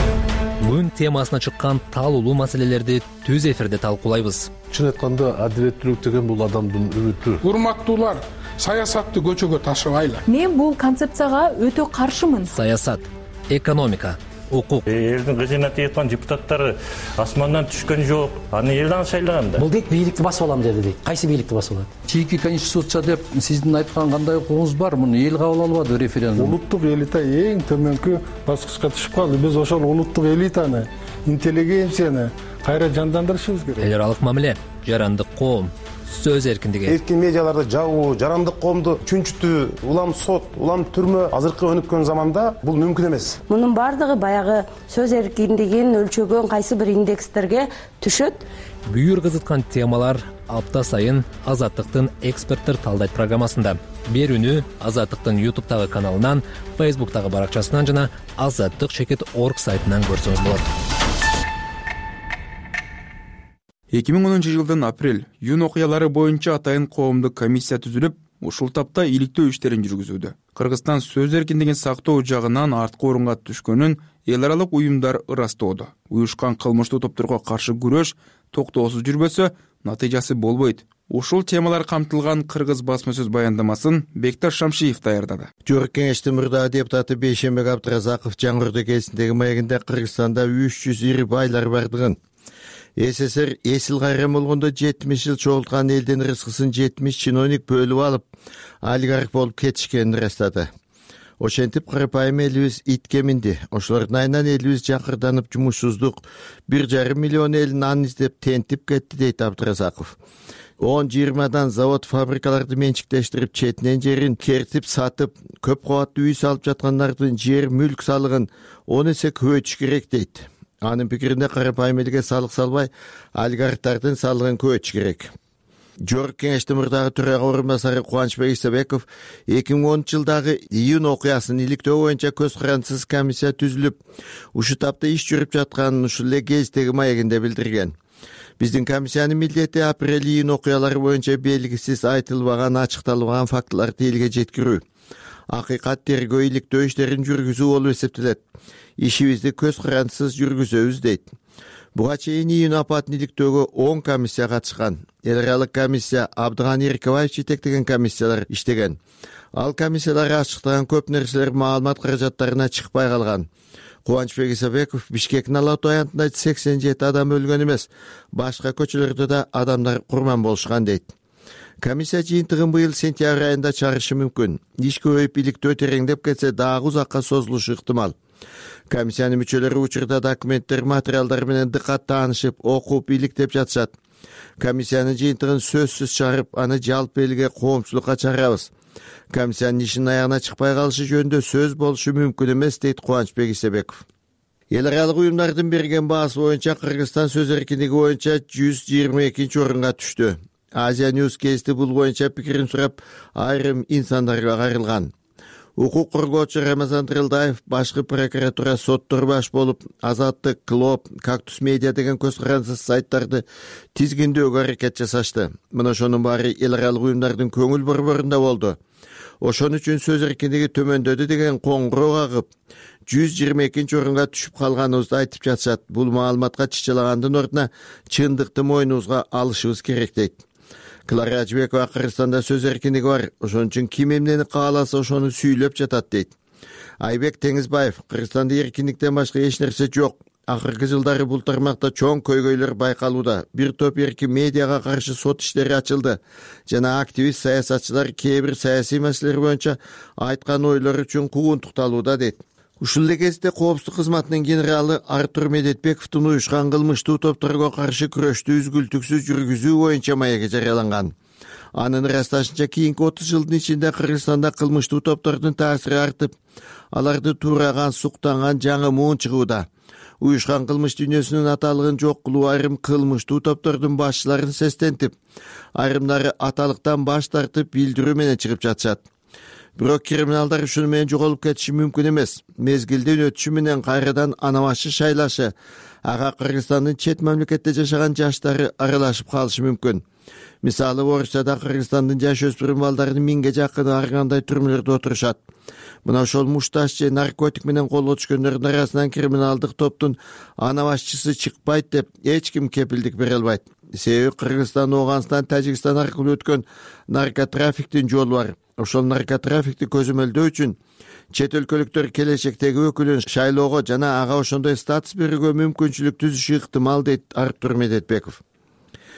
S17: Күн темасына чыккан талуулуу маселелерди түз эфирде талкуулайбыз.
S18: Чын айтканда, адилеттүүлүк деген бул адамдын үмүтү.
S19: Урматтуулар, саясатты көчөгө ташыбайлы.
S9: Мен бул концепцияга өтө каршымын.
S17: Саясат, экономика, укук.
S20: Элдин кызына тияткан депутаттары асмандан түшкөн жок. Аны элден шайлаган да.
S21: Бул дейт бийликти басып алам деди дейт. Кайсы бийликти басып алат? Чийки конституция деп сиздин айткан кандай укугуңуз бар? Муну эл кабыл албады референдум.
S18: Улуттук элита эң төмөнкү баскычка түшүп калды. Биз ошол улуттук элитаны, интеллигенцияны кайра жандандырышыбыз керек.
S17: Эл аралык мамиле, жарандык коом, сөз эркиндиги.
S6: Эркин медиаларды жабуу, жарандык коомду чүнчүтүү, улам сот, улам түрмө азыркы өнүккөн заманда бул мүмкүн эмес.
S22: Мунун бардыгы баягы сөз эркиндигин өлчөгөн кайсы бир индекстерге түшөт.
S17: Бүйүр кызыткан темалар апта сайын Азаттыктын эксперттер талдайт программасында. Берүүнү Азаттыктын ютубтагы каналынан, фейсбуктагы баракчасынан жана азаттык чекит орг сайтынан көрсөңүз болот.
S2: эки миң онунчу жылдын апрель-июнь окуялары боюнча атайын коомдук комиссия түзүлүп, ушул тапта иликтөө иштерин жүргүзүүдө. Кыргызстан сөз эркиндигин сактоо жагынан арткы орунга түшкөнүн эл аралык уюмдар ырастоодо. Уюшкан кылмыштуу топторго каршы күрөш токтоосуз жүрбөсө, натыйжасы болбойт. Ушул темалар камтылган Кыргыз басма сөз баяндамасын Бекташ Шамшиев даярдады.
S23: Жогорку Кеңештин мурдагы депутаты Бейшембек Абдыразаков жаңырды кезиндеги маегинде Кыргызстанда үч жүз ири байлар бардыгын, СССР эсил кайран болгондо жетимиш жыл чогулткан элдин рызкысын жетимиш чиновник бөлүп алып, олигарх болуп кетишкенин ырастады. Ошентип карапайым элибиз итке минди. Ошолордун айынан элибиз жакырданып, жумушсуздук бир жарым миллион элин ан издеп тентип кетти, дейт Абдыразаков. он жыйырмадан завод фабрикаларды менчиктештирип, четинен жерин кертип сатып, көп кабаттуу үй салып жаткандардын жер мүлк салыгын он эсе көбөйтүш керек, дейт. Анын пикиринде карапайым элге салык салбай, олигархтардын салыгын көбөйтүш керек. Жогорку Кеңештин мурдагы төрага орун басары Кубанычбек Исабеков эки миң онунчу жылдагы июнь окуясын иликтөө боюнча көз карандысыз комиссия түзүлүп, ушул тапта иш жүрүп жатканын ушул эле кездеги маегинде билдирген. Биздин комиссиянын милдети апрель-июнь окуялары боюнча белгисиз, айтылбаган, ачыкталбаган фактыларды элге жеткирүү, акыйкат тергөө, иликтөө иштерин жүргүзүү болуп эсептелет. Ишибизди көз карандысыз жүргүзөбүз, дейт. Буга чейин июнь апатын иликтөөгө он комиссия катышкан. Эл аралык комиссия, Абдыган Эркебаев жетектеген комиссиялар иштеген. Ал комиссиялар ачыктаган көп нерселер маалымат каражаттарына чыкпай калган. Кубанычбек Исабеков Бишкектин Алатуу аянтында сексен жети адам өлгөн эмес, башка көчөлөрдө да адамдар курман болушкан, дейт. Комиссия жыйынтыгын быйыл сентябрь айында чыгарышы мүмкүн. Иш көбөйүп, иликтөө тереңдеп кетсе, дагы узакка созулушу ыктымал. Комиссиянын мүчөлөрү учурда документтер, материалдар менен дыкат таанышып, окуп, иликтеп жатышат. Комиссиянын жыйынтыгын сөзсүз чыгарып, аны жалпы элге, коомчулукка чыгарабыз. Комиссиянын ишинин аягына чыкпай калышы жөнүндө сөз болушу мүмкүн эмес, дейт Кубанычбек Исабеков. Эл аралык уюмдардын берген баасы боюнча Кыргызстан сөз эркиндиги боюнча жүз жыйырма экинчи орунга түштү. Азия News Кейсти бул боюнча пикирин сурап, айрым инсандарга кайрылган. Укук коргоочу Рамазан Трилдаев башкы прокуратура соттор баш болуп, Азаттык, Клоп, Кактус Медиа деген көз карандысыз сайттарды тизгиндөөгө аракет жасашты. Мына ошонун баары эл аралык уюмдардын көңүл борборунда болду. Ошон үчүн сөз эркиндиги төмөндөдү деген коңгуроо кагып, жүз жыйырма экинчи орунга түшүп калганыбызды айтып жатышат. Бул маалыматка чычалагандын ордуна чындыкты мойнубузга алышыбыз керек, дейт. Клара Ажбекова Кыргызстанда сөз эркиндиги бар, ошон үчүн ким эмнени кааласа ошону сүйлөп жатат, дейт. Айбек Теңизбаев Кыргызстанда эркиндиктен башка эч нерсе жок. Акыркы жылдары бул тармакта чоң көйгөйлөр байкалууда. Бир топ эркин медиага каршы сот иштери ачылды жана активист саясатчылар кээ бир саясий маселелер боюнча айткан ойлор үчүн куугунтукталууда, дейт. Ушул эле кезде Коопсуздук кызматынын генералы Артур Медетбековдун уюшкан кылмыштуу топторго каршы күрөштү үзгүлтүксүз жүргүзүү боюнча маеги жарыяланган. Анын ырасташынча кийинки отуз жылдын ичинде Кыргызстанда кылмыштуу топтордун таасири артып, аларды туураган, суктанган жаңы муун чыгууда. Уюшкан кылмыш дүйнөсүнүн аталыгын жок кылуу айрым кылмыштуу топтордун башчыларын сестентип, айрымдары аталыктан баш тартып билдирүү менен чыгып жатышат. Бирок криминалдар ушуну менен жоголуп кетиши мүмкүн эмес. Мезгилдин өтүшү менен кайрадан анабашы шайлашы, ага Кыргызстандын чет мамлекетте жашаган жаштары аралашып калышы мүмкүн. Мисалы, Орусияда Кыргызстандын жаш өспүрүм балдарынын миңге жакыны ар кандай түрмөлөрдө отурушат. Мына ошол мушташ же наркотик менен колго түшкөндөрдүн арасынан криминалдык топтун анабашчысы чыкпайт деп эч ким кепилдик бере албайт. Себеби Кыргызстан, Ооганстан, Тажикстан аркылуу өткөн наркотрафиктин жолу бар. Ошол наркотрафикти көзөмөлдөө үчүн чет өлкөлүктөр келечектеги өкүлүн шайлоого жана ага ошондой статус берүүгө мүмкүнчүлүк түзүшү ыктымал, дейт Артур Медетбеков.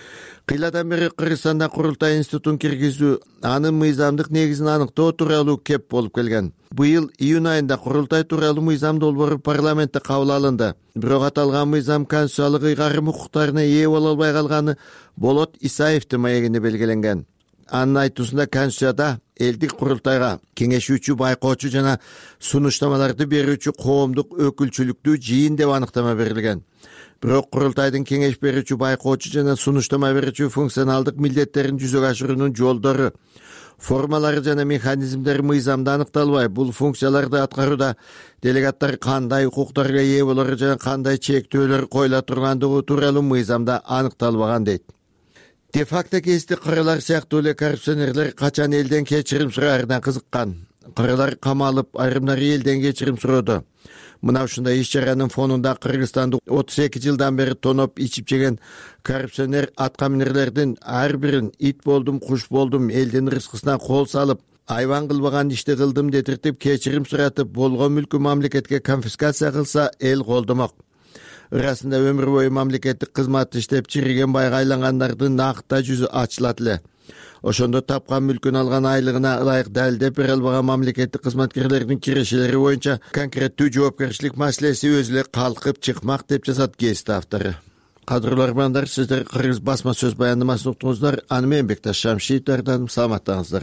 S23: кыйладан бери Кыргызстанда курултай институтун киргизүү анын мыйзамдык негизин аныктоо тууралуу кеп болуп келген. Быйыл июнь айында курултай тууралуу мыйзам долбоору парламентте кабыл алынды. Бирок аталган мыйзам конституциялык ыйгарым укуктарына ээ боло албай калганы Болот Исаевдин маегинде белгиленген. Анын айтуусунда Конституцияда элдик курултайга кеңешүүчү, байкоочу жана сунуштамаларды берүүчү коомдук өкүлчүлүктүү жыйын деп аныктама берилген. Бирок курултайдын кеңеш берүүчү, байкоочу жана сунуштама берүүчү функционалдык милдеттерин жүзөгө ашыруунун жолдору, формалары жана механизмдери мыйзамда аныкталбай, бул функцияларды аткарууда делегаттар кандай укуктарга ээ болору жана кандай чектөөлөр коюла тургандыгы тууралуу мыйзамда аныкталбаган дейт. Де-факто кести кырылар сыяктуу эле коррупционерлер качан элден кечирим сураарына кызыккан. Кырылар камалып, айрымдары элден кечирим сурооду. Мына ушундай иш чаранын фонунда Кыргызстанды отуз эки жылдан бери тоноп ичип жеген коррупционер аткаминерлердин ар бирин ит болдум, куш болдум, элдин рызкысына кол салып, айбан кылбаган ишти кылдым детиртип, кечирим суратып, болгон мүлкү мамлекетке конфискация кылса эл колдомок. Ырасында өмүр бою мамлекеттик кызмат иштеп чириген байга айлангандардын накта жүзү ачылат эле. Ошондо тапкан мүлкүн алган айлыгына ылайык далилдеп бере албаган мамлекеттик кызматкерлердин кирешелери боюнча конкреттүү жоопкерчилик маселеси өзү эле калкып чыкмак деп жазат гезит автору. Кадырлуу армандар, сиздер Кыргыз басма сөз баяндамасын уктуңуздар. Аны мен Бекташ Шамшиев даярдадым. Саламаттаңыздар.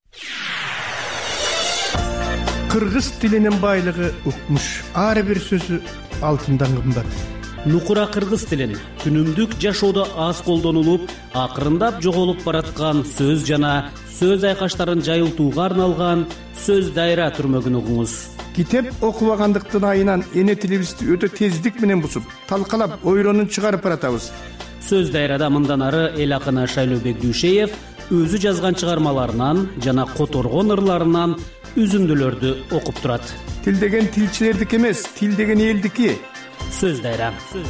S1: Кыргыз тилинин байлыгы укмуш. Ар бир сөзү алтындан кымбат.
S10: Нукура кыргыз тилин күнүмдүк жашоодо аз колдонулуп, акырындап жоголуп бараткан сөз жана сөз айкаштарын жайылтууга арналган сөз дайра түрмөгүн угуңуз.
S1: Китеп окубагандыктын айынан эне тилибизди өтө тездик менен бусуп, талкалап, ойронун чыгарып баратабыз.
S10: Сөз дайрада мындан ары эл акыны Шайлообек Дүйшеев өзү жазган чыгармаларынан жана которгон ырларынан үзүндүлөрдү окуп турат.
S1: Тил деген тилчилердики эмес, тил деген элдики.
S10: Сөз дайра.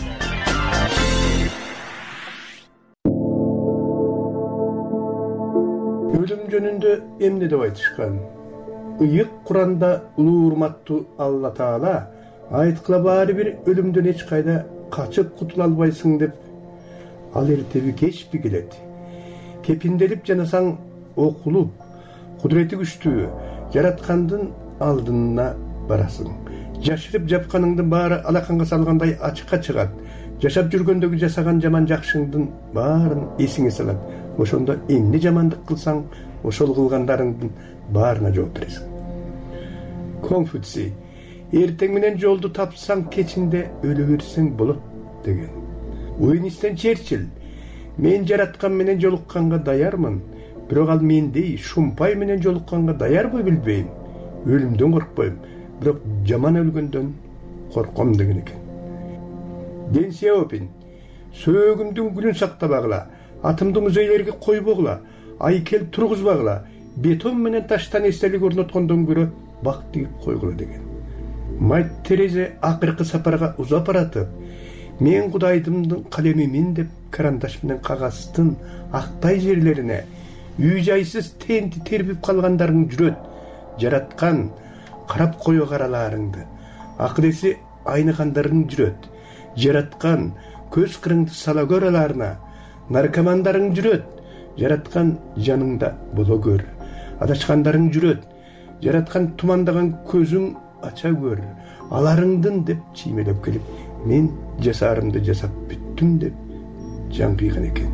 S1: Өлүм жөнүндө эмне деп айтышкан? Ыйык Куранда улуу урматтуу Алла Таала айткыла баары бир өлүмдөн эч кайда качып кутула албайсың деп. Ал эртеби кечпи келет. Кепинделип жанасаң окулуп, кудурети күчтүү жараткандын алдына барасың. Жашырып жапканыңдын баары алаканга салгандай ачыкка чыгат. Жашап жүргөндөгү жасаган жаман жакшыңдын баарын эсиңе салат. Ошондо эмне жамандык кылсаң, ошол кылгандарыңдын баарына жооп бересиң. Конфуций: эртең менен жолду тапсаң, кечинде өлө берсең болот деген. Уинстон Черчилль: мен жараткан менен жолукканга даярмын, бирок ал мендей шумпай менен жолукканга даярбы билбейм. Өлүмдөн коркпойм, бирок жаман өлгөндөн корком деген экен. Дэн Сяопин: сөөгүмдүн гүлүн сактабагыла, атымды музейлерге койбогула, айкел тургузбагыла, бетон менен таштан эстелик орноткондон көрө бак тигип койгула деген. Майт Терезе акыркы сапарга узап баратып, мен Кудайдымдын калемимин деп карандаш менен кагаздын актай жерлерине үй жайсыз тенти тербип калгандарың жүрөт. Жараткан карап кое караларыңды, акыреси айныгандарың жүрөт. Жараткан көз кырыңды сала көраларына, наркомандарың жүрөт. Жараткан жаныңда боло көр. Адашкандарың жүрөт. Жараткан тумандаган көзүң ача көр. Аларыңдын деп чиймелеп келип, мен жасарымды жасап бүттүм деп жан кыйган экен.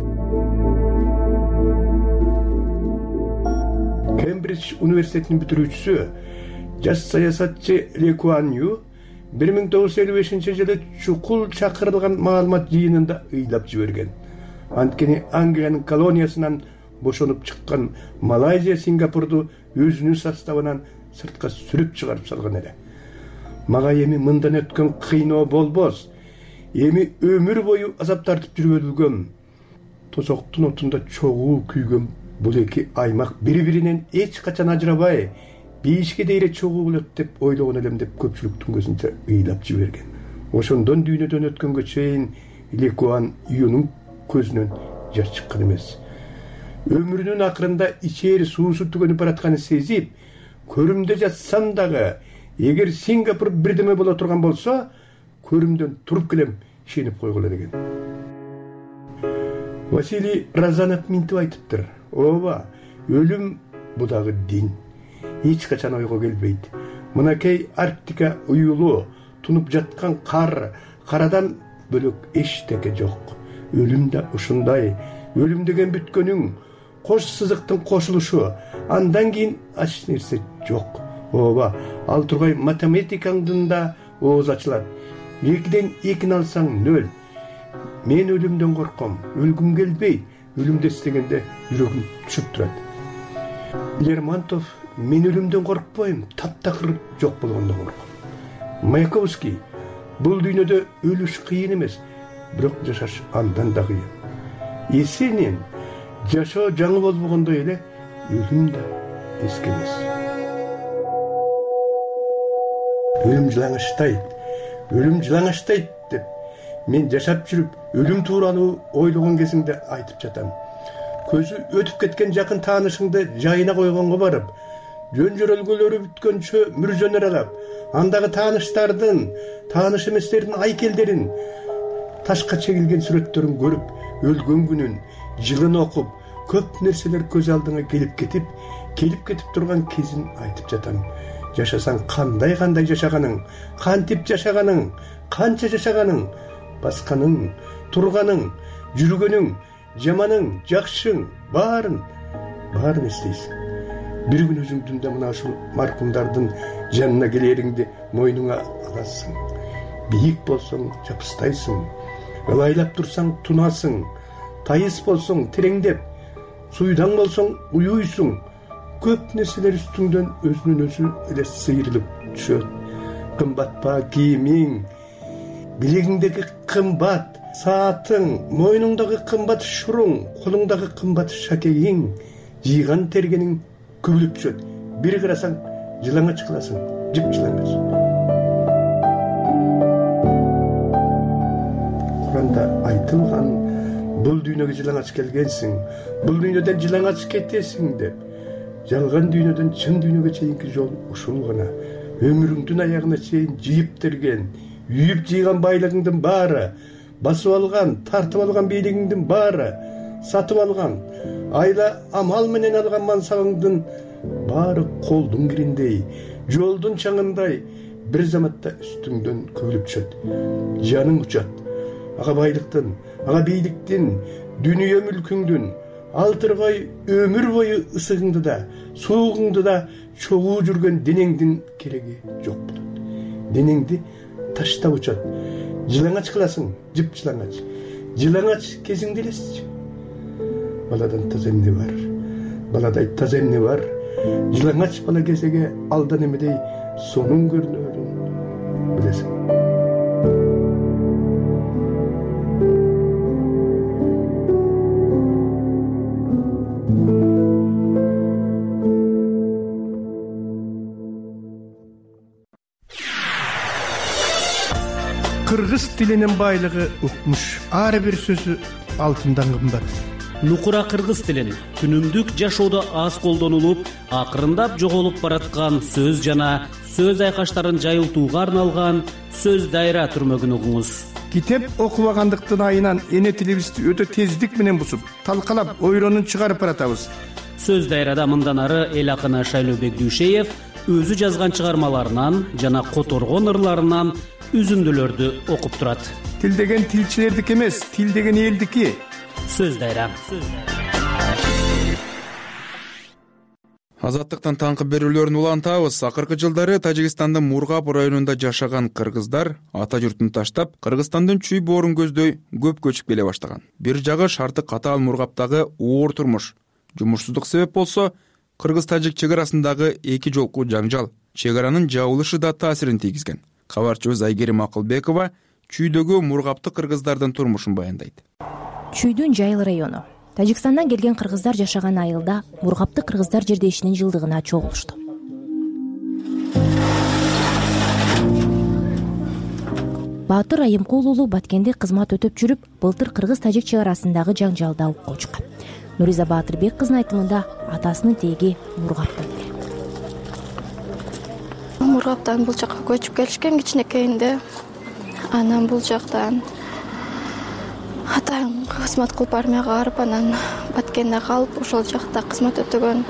S1: Кембридж университетинин бүтүрүүчүсү, жаш саясатчы Ли Куан Ю бир миң тогуз жүз элүү бешинчи жылы чукул чакырылган маалымат жыйынында ыйлап жиберген. Анткени Англиянын колониясынан бошонуп чыккан Малайзия Сингапурду өзүнүн составынан сыртка сүрүп чыгарып салган эле. Мага эми мындан өткөн кыйноо болбос. Эми өмүр бою азап тартып жүргөзүлгөн, тозоктун отунда чогуу күйгөн бул эки аймак бири-биринен эч качан ажырабай, бейишке дейре чогуу болот деп ойлогон элем деп көпчүлүктүн көзүнчө ыйлап жиберген. Ошондон дүйнөдөн өткөнгө чейин Ли Куан Юнун көзүнөн жаш чыккан эмес. Өмүрүнүн акырында ичери суусу түгөнүп баратканын сезип, көрүмдө жатсам дагы, эгер Сингапур бирдеме боло турган болсо, көрүмдөн туруп келем, ишенип койгула деген. Василий Разанов минтип айтыптыр. Ооба, өлүм будагы дин. Эч качан ойго келбейт. Мынакей Арктика уюлу тунуп жаткан кар, карадан бөлөк эчтеке жок. Өлүм да ушундай. Өлүм деген бүткөнүң, кош сызыктын кошулушу, андан кийин ач нерсе жок. Ооба, ал тургай математикаңдын да ооз ачылат. Экиден экини алсаң нөл. Мен өлүмдөн корком, өлгүм келбейт. Өлүмдү эстегенде жүрөгүм түшүп турат. Лермонтов мен өлүмдөн коркпойм, таптакыр жок болгондон корком. Маяковский бул дүйнөдө өлүш кыйын эмес, бирок жашаш андан да кыйын. Есенин жашоо жаңы болбогондой эле өлүм да эски эмес. Өлүм жылаңачтайт, өлүм жылаңачтайт деп мен жашап жүрүп өлүм тууралуу ойлогон кезимде айтып жатам. Көзү өтүп кеткен жакын таанышыңды жайына койгонго барып, жөн жөрөлгөлөрү бүткөнчө мүрзөнөр алап, андагы тааныштардын, тааныш эместердин айкелдерин, ташка чегилген сүрөттөрүн көрүп, өлгөн күнүн, жылын окуп, көп нерселер көз алдыңа келип кетип, келип кетип турган кезин айтып жатам. Жашасаң кандай-кандай жашаганың, кантип жашаганың, канча жашаганың, басканың, турганың, жүргөнүң, жаманың, жакшың, баарын, баарын эстейсиң. Бир күн өзүңдүн да мына ушул маркумдардын жанына келериңди мойнуңа аласың. Бийик болсоң жапыстайсың, ылайлап турсаң тунасың, тайыс болсоң тереңдеп, суйдаң болсоң уюйсуң. Көп нерселер үстүңдөн өзүнөн өзү эле сыйрылып түшөт. Кымбат па кийимиң, билегиңдеги кымбат саатың, мойнуңдагы кымбат шуруң, колуңдагы кымбат шакегиң, жыйган тергениң күбүлүп түшөт. Бир карасаң жылаңач кыласың, жып жылаңач. Куранда айтылган, бул дүйнөгө жылаңач келгенсиң, бул дүйнөдөн жылаңач кетесиң деп. Жалган дүйнөдөн чын дүйнөгө чейинки жол ушул гана. Өмүрүңдүн аягына чейин жыйып терген, үйүп жыйган байлыгыңдын баары, басып алган, тартып алган бийлигиңдин баары, сатып алган, айла амал менен алган мансабыңдын баары колдун кириндей, жолдун чаңындай бир заматта үстүңдөн көбүлүп түшөт. Жаның учат. Ага байлыктын, ага бийликтин, дүнүйө мүлкүңдүн, алтыргай өмүр бою ысыгыңды да, суугуңду да чогуу жүргөн денеңдин кереги жок болот. Денеңди таштап учат. Жылаңач кыласың, жып жылаңач. Жылаңач кезиңди элесичи. Баладан таза эмне бар? Баладай таза эмне бар? Жылаңач бала кезеге алдан эмедей сонун көрүнөрүн билесиң. Кыргыз тилинин байлыгы укмуш. Ар бир сөзү алтындан кымбат.
S10: Нукура кыргыз тилин күнүмдүк жашоодо аз колдонулуп, акырындап жоголуп бараткан сөз жана сөз айкаштарын жайылтууга арналган сөз дайра түрмөгүн угуңуз.
S1: Китеп окубагандыктын айынан эне тилибизди өтө тездик менен бусуп, талкалап, ойронун чыгарып баратабыз.
S10: Сөз дайрада мындан ары эл акыны Шайлообек Дүйшеев өзү жазган чыгармаларынан жана которгон ырларынан үзүндүлөрдү окуп турат.
S1: Тил деген тилчилердики эмес, тил деген элдики.
S10: Сөз дайра.
S2: Азаттыктан таңкы берүүлөрүн улантабыз. Акыркы жылдары Тажикстандын Мургап районунда жашаган кыргыздар ата журтун таштап, Кыргызстандын чүй боорун көздөй көп көчүп келе баштаган. Бир жагы шарты катаал Мургаптагы оор турмуш, жумушсуздук себеп болсо, кыргыз-тажик чек арасындагы эки жолку жаңжал, чек аранын жабылышы да таасирин тийгизген. Кабарчыбыз Айгерим Акылбекова чүйдөгү мургаптык кыргыздардын турмушун баяндайт.
S3: Чүйдүн Жайыл району. Тажикстандан келген кыргыздар жашаган айылда мургаптык кыргыздар жердешинин жылдыгына чогулушту. Баатыр Айымкул уулу Баткенде кызмат өтөп жүрүп, былтыр кыргыз-тажик чек арасындагы жаңжалда окко чыккан. Нуриза Баатырбек кыздын айтымында атасынын теги Мургаптан эле.
S7: Мургаптан бул жакка көчүп келишкен кичинекейинде. Анан бул жактан атам кызмат кылып армияга барып, анан Баткенде калып, ошол жакта кызмат өтөгөн.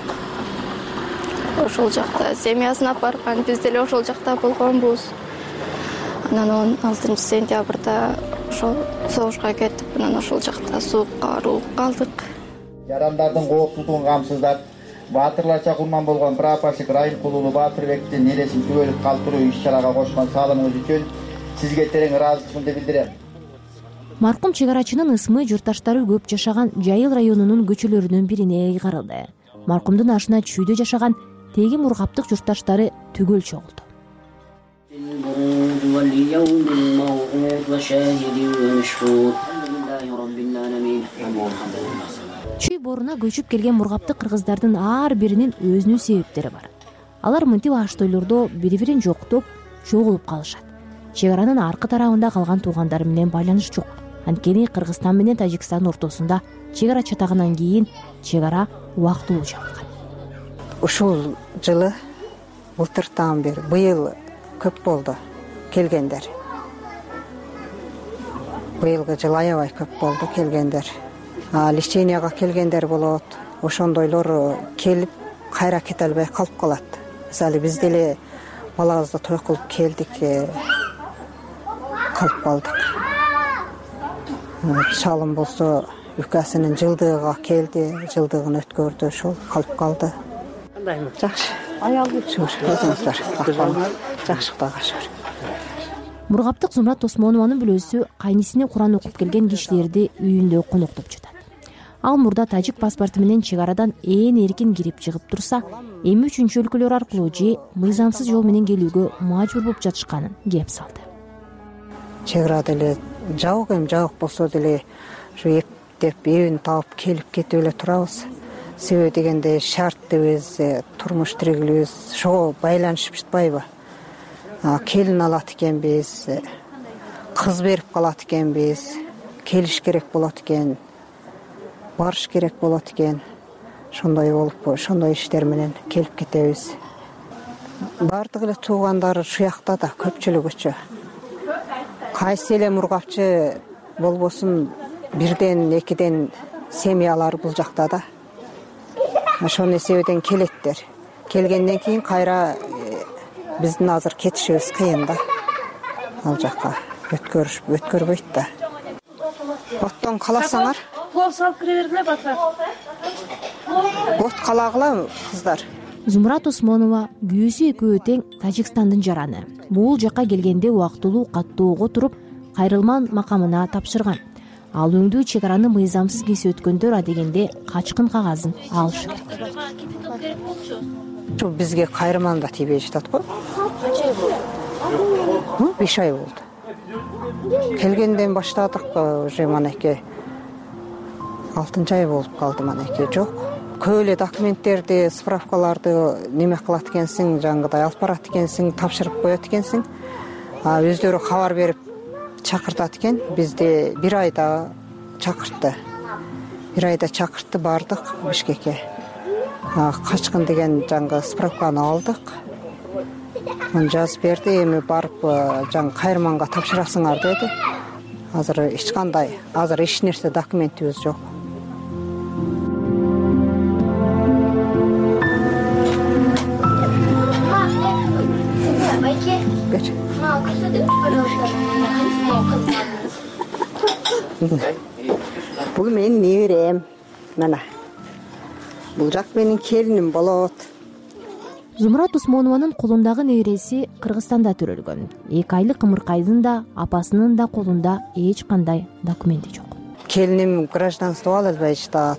S7: Ошол жакта семьясын алып барган, биз деле ошол жакта болгонбуз. Анан он алтынчы сентябрда ошол согушка кетип, анан ошол жакта суукка ооруп калдык.
S8: Жарандардын кооптуулугун камсыздап, баатырларча курман болгон прапорщик Райымкул уулу Баатырбектин нересин түгөлүп калтыруу иш-чарага кошкон салымыңыз үчүн сизге терең ыраазычылыгымды билдирем.
S3: Маркум чек арачынын ысмы журтташтары көп жашаган Жайыл районунун көчөлөрүнүн бирине ыйгарылды. Маркумдун ашына чүйдө жашаган теги мургаптык журтташтары түгөл чогулду. Чүй боруна көчүп келген мургаптык кыргыздардын ар биринин өзүнүн себептери бар. Алар мынтип аш тойлордо бири-бирин жоктоп, чогулуп калышат. Чек аранын аркы тарабында калган туугандары менен байланыш жок. Анткени Кыргызстан менен Тажикстан ортосунда чек ара чатагандан кийин чек ара убактылуу жабылган.
S11: Ушул жылы былтыртан бери быйыл көп болду келгендер. Быйылгы жыл аябай көп болду келгендер. Леченияга келгендер болот. Ошондойлор келип кайра кете албай калып калат. Мисалы биз деле балабызды той кылып келдик, калып калдык. Шалым болсо үкәсинин жылдыгына келди, жылдыгын өткөрдү, ошол калып калды. Жакшы. Аялы өзүңүздөр. Жакшы Кудайга шүгүр.
S3: Мургаптык Зумрат Осмонованын бүлөсү кайнисине Куран окуп келген кишилерди үйүндө коноктоп жатат. Ал мурда тажик паспорту менен чек арадан ээн эркин кирип чыгып турса, эми үчүнчү өлкөлөр аркылуу же мыйзамсыз жол менен келүүгө мажбур болуп жатышканын кеп салды.
S11: Чек арада эле жабык эми жабык болсо деле ушу эптеп эбин таап келип кетип эле турабыз. Себеби дегенде шарттыбыз, турмуш тиригибиз ошого байланышып жатпайбы? Келин алат экенбиз, кыз берип калат экенбиз, келиш керек болот экен, барыш керек болот экен. Ошондой болуп, ошондой иштер менен келип кетебиз. Бардык эле туугандар ушул жакта да көпчүлүгүчө. Кайсы эле мургапчы болбосун бирден, экиден семьялар бул жакта да. Ошол себептен келеттер. Келгенден кийин кайра биздин азыр кетишибиз кыйын да. Ал жакка өткөрүш өткөрбөйт да. Оттон каласаңар?
S7: Плов салып кире бергиле батыр.
S11: От калагыла кыздар.
S3: Зумрат Осмонова күйөөсү экөө тең Тажикстандын жараны. Бул жакка келгенде убактылуу каттоого туруп, кайрылман макамына тапшырган. Ал өңдүү чек араны мыйзамсыз кесип өткөндөр адегенде качкын кагазын алышы керек.
S11: Чу бизге кайрылман да тийбей жатат го. Качай беш ай болду. Келгенден баштадык уже манеке алтынчы ай болуп калды манеке. Жок. Көп эле документтерди, справкаларды неме кылат экенсиң, жаңгыдай алып барат экенсиң, тапшырып коет экенсиң. А өздөрү кабар берип чакыртат экен. Бизди бир айда чакыртты. Бир айда чакыртты, бардык Бишкекке. Качкын деген жаңгы справканы алдык. Аны жазып берди, эми барып жаң кайрманга тапшырасыңар деди. Азыр эч кандай, азыр эч нерсе документибиз жок. Бул менин неберем. Мына. Бул жак менин келиним болот.
S3: Зумрат Осмонованын колундагы небереси Кыргызстанда төрөлгөн. эки айлык ымыркайдын да, апасынын да колунда эч кандай документи жок.
S11: Келиним гражданство ала албай жатат.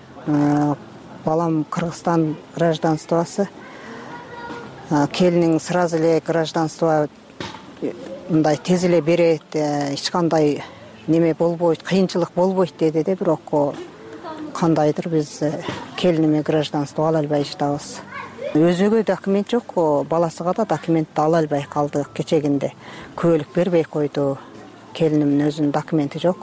S11: Балам Кыргызстан гражданствосы. Келиним сразу эле гражданство мындай тез эле берет, эч кандай неме болбойт, кыйынчылык болбойт деди да, бирок кандайдыр биз келиниме гражданство ала албай жатабыз. Өзүгө документ жок, баласыга да документ ала албай калдык. Кечегинде күбөлүк бербей койду. Келинимдин өзүнүн документи жок.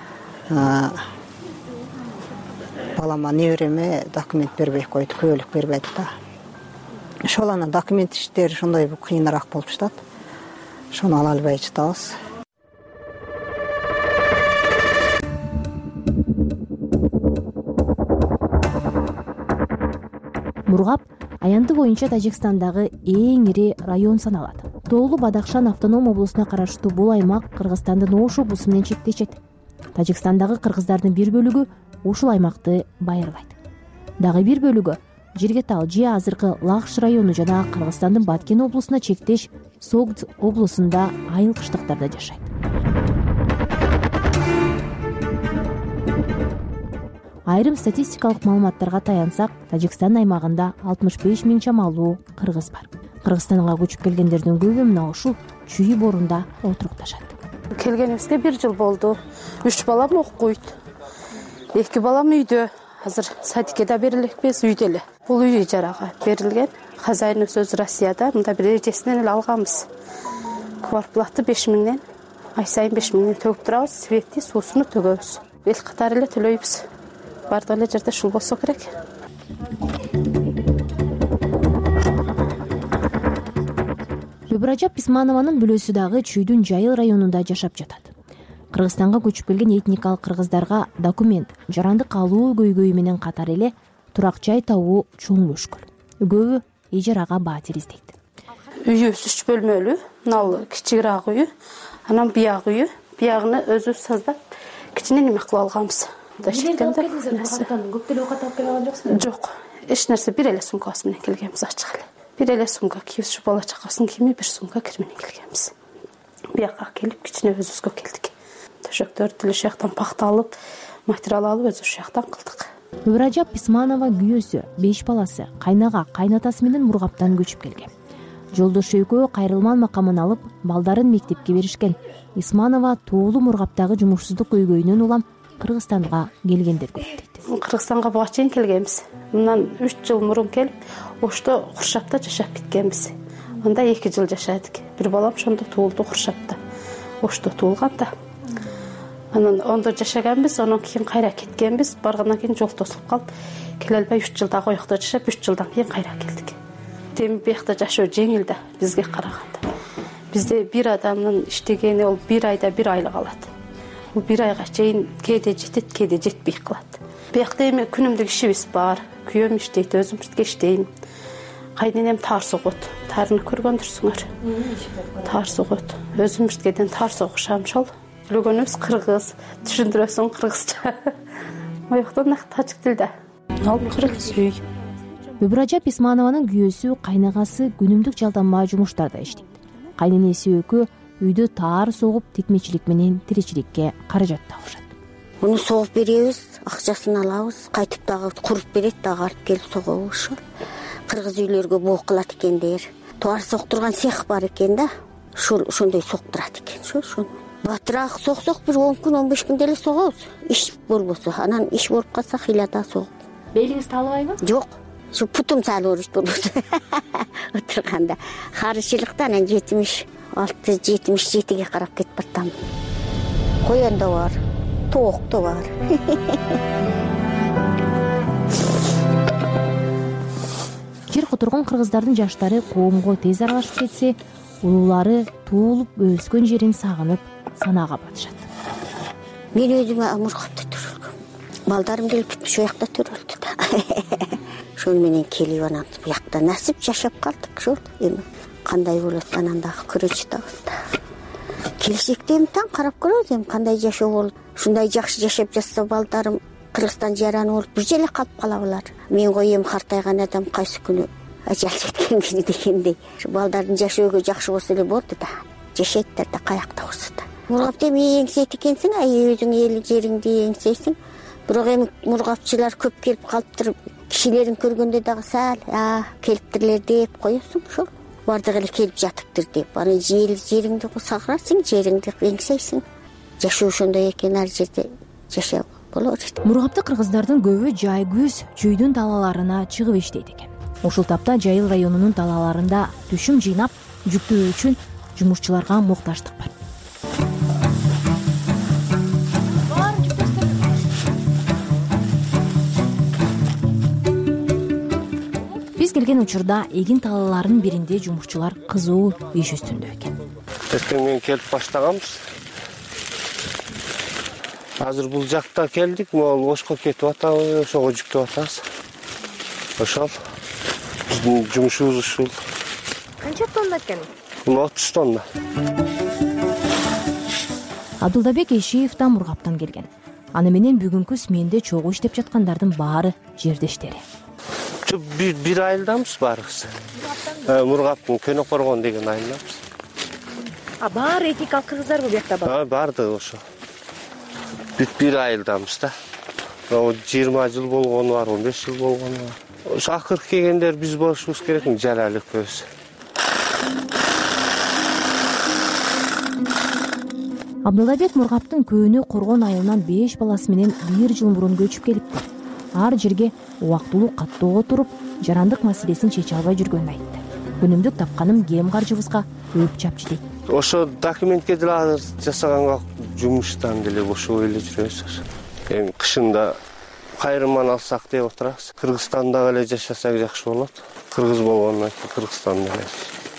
S11: Балама небереме документ бербей койду, күбөлүк бербеди да. Ошол анан документ иштери ошондой кыйыныраак болуп жатат. Ошону ала албай жатабыз.
S3: Мургап аянты боюнча Тажикстандагы эң ири район саналат. Тоолуу Бадахшан автоном облусуна караштуу бул аймак Кыргызстандын Ош облусу менен чектешет. Тажикстандагы кыргыздардын бир бөлүгү ушул аймакты байырлайт. Дагы бир бөлүгү Жиргетал же азыркы Лакш району жана Кыргызстандын Баткен облусуна чектеш Согд облусунда айыл кыштыктарда жашайт. Айрым статистикалык маалыматтарга таянсак, Тажикстан аймагында алтымыш беш миң чамалуу кыргыз бар. Кыргызстанга көчүп келгендердин көбү мына ушул чүй борунда отурукташат.
S22: Келгенибизге бир жыл болду. Үч балам окуйт. Эки балам үйдө. Азыр садикеде берилекпиз, үйдө эле. Бул үй ижарага берилген. Хозяин өзү Россияда, мында бир эжесинен эле алганбыз. Квартплаты беш миңден, ай сайын беш миңден төгүп турабыз, светти, суусуну төгөбүз. Эл катары эле төлөйбүз. Бардык эле жерде ушул болсо керек.
S3: Любражап Писманованын бүлөсү дагы Чүйдүн Жайыл районунда жашап жатат. Кыргызстанга көчүп келген этникалык кыргыздарга документ, жаранды калуу көйгөйү менен катар эле турак жай табуу чоң мүшкүл. Көбү ижарага баатир издейт.
S22: Үйүбүз үч бөлмөлүү, мына кичигирээк үйү, анан бияк үйү, биягыны өзүбүз саздап, кичине неме кылып алганбыз.
S3: Көп деле оокат алып келе алган жоксуңар?
S22: Жок, эч нерсе, бир эле сумкасы менен келгенбиз ачык эле. Бир эле сумка кийип, ушу бала чакасын кийими бир сумка кир менен келгенбиз. Биякка келип, кичине өзүбүзгө келдик. Төшөктөрдү деле ушул жактан пахта алып, материал алып өзү ушул жактан кылдык.
S3: Любражап Писманова күйөөсү, беш баласы, кайнага, кайнатасы менен Мургаптан көчүп келген. Жолдошу экөө кайрылман макамын алып, балдарын мектепке беришкен. Исманова тоолуу Мургаптагы жумушсуздук көйгөйүнөн улам Кыргызстанга келгендер көп дейт.
S22: Кыргызстанга буга чейин келгенбиз. Мындан үч жыл мурун келип, Ошто Куршапта жашап кеткенбиз. Анда эки жыл жашадык. Бир балам ошондо туулду Куршапта. Ошто туулган да. Анан ондо жашаганбыз, анан кийин кайра кеткенбиз. Баргандан кийин жол тосулуп калып, келе албай үч жылда коёкто жашап, үч жылдан кийин кайра келдик. Тем биякта жашоо жеңил да бизге караганда. Бизде бир адамдын иштегени ол бир айда бир айлык алат. Бул бир айга чейин кээде жетет, кээде жетпей калат. Биякта эми күнүмдүк ишибиз бар. Күйөөм иштейт, өзүм бирге иштейм. Кайненем таар согот. Таарыны көргөндүрсүңөр. Таар согот. Өзүм биргеден таар согушам ошол. Билгөнүбүз кыргыз, түшүндүрөсүң кыргызча. Ояктан нак тажик тилде. Ал кыргыз үй.
S3: Любражап Писманованын күйөөсү, кайнагасы күнүмдүк жалданма жумуштарда иштейт. Кайненеси экөө үйдө таар согуп, текмечилик менен тиричиликке каражат табышат.
S4: Муну согуп беребиз, акчасын алабыз, кайтып дагы куруп берет, дагы алып келип согобуз ошол. Кыргыз үйлөргө боо кылат экендер. Таар соктурган цех бар экен да. Ушул ошондой соктурат экен. Ошо батыраак соксок бир он күн, он беш күн деле согобуз. Иш болбосо, анан иш болуп калса хыйлада согуп.
S3: Белиңиз таалыбайбы?
S4: Жок. Шу путум салып өрүш болбосо. Отурганда карышчылыктан анан жетимиш алты жетимиш жетиге карап кетип бартам. Коён да бар, тоок да бар.
S3: Жер которгон кыргыздардын жаштары коомго тез аралашып кетсе, улуулары туулуп өскөн жерин сагынып, санаага батышат.
S4: Мен өзүм Мургапта төрөлгөм. Балдарым деле бүт ушул жакта төрөлдү да. Ошол менен келип анан буякта насип жашап калдык ошол. Эми кандай болот анан дагы көрөчү атабыз да. Келечекте эми таң карап көрөбүз, эми кандай жашоо болот. Ушундай жакшы жашап жатса балдарым Кыргызстан жараны болуп бир жерде калып кала алар. Мен го эми картайган адам кайсы күнү ажал жеткен күнү дегендей. Балдардын жашоого жакшы болсо эле болду да. Жашайттар да каякта болсо да. Мургапта эми эңсейт экенсиң, ай өзүң эл жериңди эңсейсиң. Бирок эми мургапчылар көп келип калыптыр. Кишилерин көргөндө дагы сал, а келиптирлер деп коесуң ошол. Бардык эле келип жатыптыр деп. Аны жер жериңди сагырасың, жериңди эңсейсиң. Жашоо ошондой экен, ар жерде жашап боло берет.
S3: Мургапта кыргыздардын көбү жай күз чүйдүн талааларына чыгып иштейт экен. Ушул тапта Жайыл районунун талааларында түшүм жыйнап, жүктөө үчүн жумушчуларга муктаждык бар. Биз келген учурда эгин талааларынын биринде жумушчулар кызуу иш үстүндө экен.
S5: Эртең менен келип баштаганбыз. Азыр бул жакта келдик, могул Ошко кетип атабыз, ошого жүктөп атабыз. Ошол Биздин жумушубуз ушул.
S3: Канча тонна экен?
S5: Бул отуз тонна.
S3: Абдулдабек Эшиев да Мургаптан келген. Аны менен бүгүнкү сменде чогуу иштеп жаткандардын баары жердештери.
S5: Бир бир айылдамыз баарыбыз. Мургаптын Көнө Коргон деген айылдамыз.
S3: А баары этникалык кыргыздар бул жакта бар?
S5: Барды ошо. Бүт бир айылдамыз да. жыйырма жыл болгону бар, он беш жыл болгону бар. Ошо акыркы келгендер биз болушубуз керек, Жалал экөөбүз.
S3: Абдуллабек Мургаптын Көнө Коргон айылынан беш баласы менен бир жыл мурун көчүп келиптир. Ар жерге убактылуу каттоого туруп, жарандык маселесин чече албай жүргөнүн айтты. Күнүмдүк тапканым кем каржыбызга өп чапчы дейт.
S5: Ошо документке деле жасаганга жумуштан деле ошо эле жүрөбүз. Эми кышында кайрыман алсак деп отурабыз. Кыргызстанда эле жашасак жакшы болот. Кыргыз болгондон кийин Кыргызстанда эле.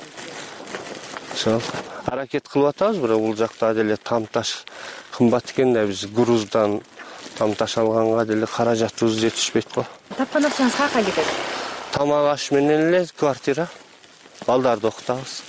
S5: Ошо аракет кылып атабыз, бирок бул жакта деле тамташ кымбат экен да, биз груздан тамташ алганга деле каражатыбыз жетишпейт го.
S3: Тапкан акчаңыз каяка кетет?
S5: Тамак аш менен эле квартира, балдарды окутабыз.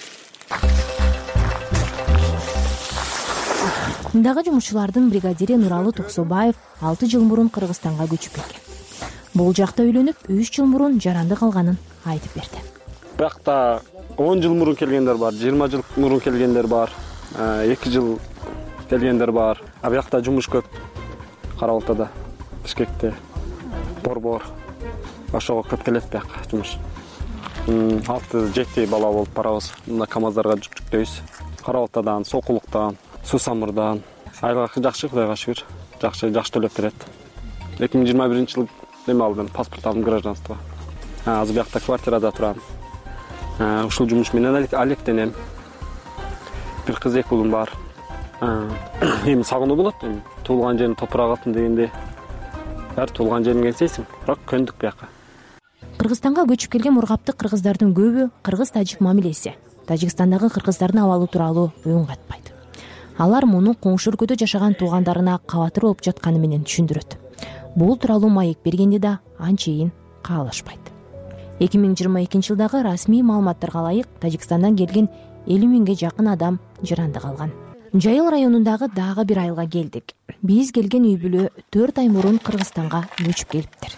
S3: Мындагы жумушчулардын бригадири Нуралы Токсобаев алты жыл мурун Кыргызстанга көчүп келген. Бул жакта үйлөнүп үч жыл мурун жаранды калганын айтып берди.
S13: Бuyakta он жыл мурун келгендер бар, жыйырма жыл мурун келгендер бар, эки жыл келгендер бар. А бuyakта жумуш көп. Кара Алтада, Бишкекте, Борбор. Ошого көп келет бuyakка жумуш. алты жети бала болуп барабыз. Мына КамАЗдарга жүктөйбүз. Кара Алтадан, Сокулуктан, Сусамырдан. Айга жакшы, Кудайга шүгүр. Жакшы, жакшы төлөп берет. эки миң жыйырма биринчи жыл эме алдым, паспорт алдым, гражданство. Азыр бuyakта квартирада турам. Ушул жумуш менен алектенем. Бир кыз, эки уулум бар. Эми сагынуу болот, эми туулган жерин топурак алтын дегенде. Баары туулган жериңе келсейсиң, бирок көндүк бuyакка.
S3: Кыргызстанга көчүп келген мургапты кыргыздардын көбү кыргыз-тажик мамилеси, Тажикстандагы кыргыздардын абалы тууралуу уюн катпайт. Алар муну коңшу өлкөдө жашаган туугандарына кабатыр болуп жатканы менен түшүндүрөт. Бул тууралуу маек бергенде да анчейин каалашпайт. эки миң жыйырма экинчи жылдагы расмий маалыматтарга ылайык Тажикстандан келген элүү миңге жакын адам жаранды калган. Жайыл районундагы дагы бир айылга келдик. Биз келген үй бүлө төрт ай мурун Кыргызстанга көчүп келиптир.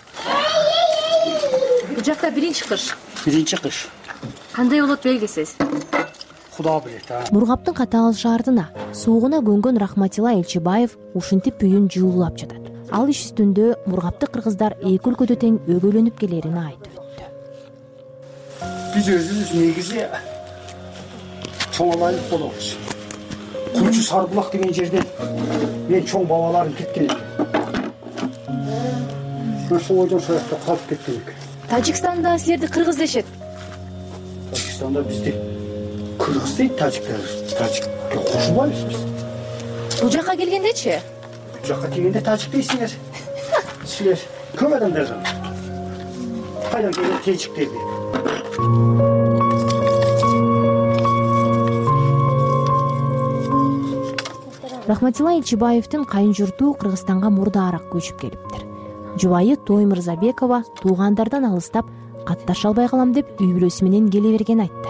S3: Бул жакта биринчи кыш.
S14: Биринчи кыш.
S3: Кандай болот белгисиз?
S14: Куда билет, а.
S3: Мургаптын катаал шаарына суугуна көнгөн Рахматилла Элчибаев ушинтип үйүн жуулап жатат. Ал иш үстүндө мургапты кыргыздар эки өлкөдө тең өгөөлөнүп келерин айтып өттү.
S14: Биз өзүбүз негизи чоң алайык болобуз. Курчу Сарбулак деген жерден мен чоң бабаларым кеткен экен. Ошол ойдон ошол жакта калып кеткен экен.
S3: Тажикстанда силерди кыргыз дешет.
S14: Тажикстанда бизди кыргыз дейт, тажиктер. Тажикке кошулбайбыз биз.
S3: Бул жака келгендечи?
S14: Бул жака келгенде тажик дейсиңер. Силер көп адамдар жана. Кайдан келген тажиктер дейт.
S3: Рахматилла Элчибаевдин кайын журту Кыргызстанга мурдаараак көчүп келиптир. Жубайы Той Мырзабекова туугандардан алыстап катташа албай калам деп үй бүлөсү менен келе берген айтты.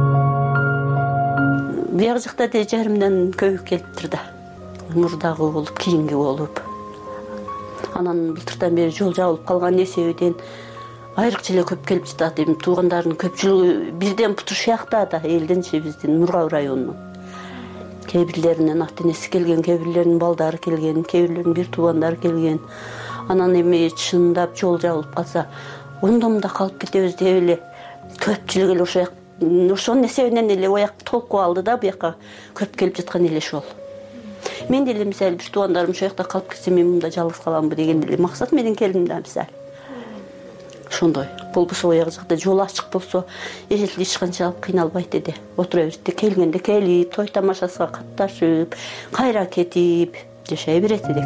S16: Бияк жакта да жарымдан көбү келиптир да. Мурдагы болуп, кийинки болуп. Анан былтырдан бери жол жабылып калган эсебинен айрыкча эле көп келип жатат. Эми туугандардын көпчүлүгү бирден Путушаякта да, элденчи биздин Мургаб районунун. Кээ бирлеринин ата энеси келген, кээ бирлеринин балдары келген, кээ бирлеринин бир туугандары келген. Анан эми чындап жол жабылып калса, ондомда калып кетебиз деп эле көпчүлүк эле ошо ошонун эсебинен эле ояк толкуп алды да, буяка көп келип жаткан эле ошол. Мен деле мисалы бир туугандарым ошол жакта калып кетсе, мен мында жалгыз каламбы деген деле максат менен келдим да мисалы. Ошондой. Болбосо ояк жакта жол ачык болсо, эжел эч канчалык кыйналбайт деди. Отура берди, келгенде келип, той тамашасына катташып, кайра кетип жашай берет элек.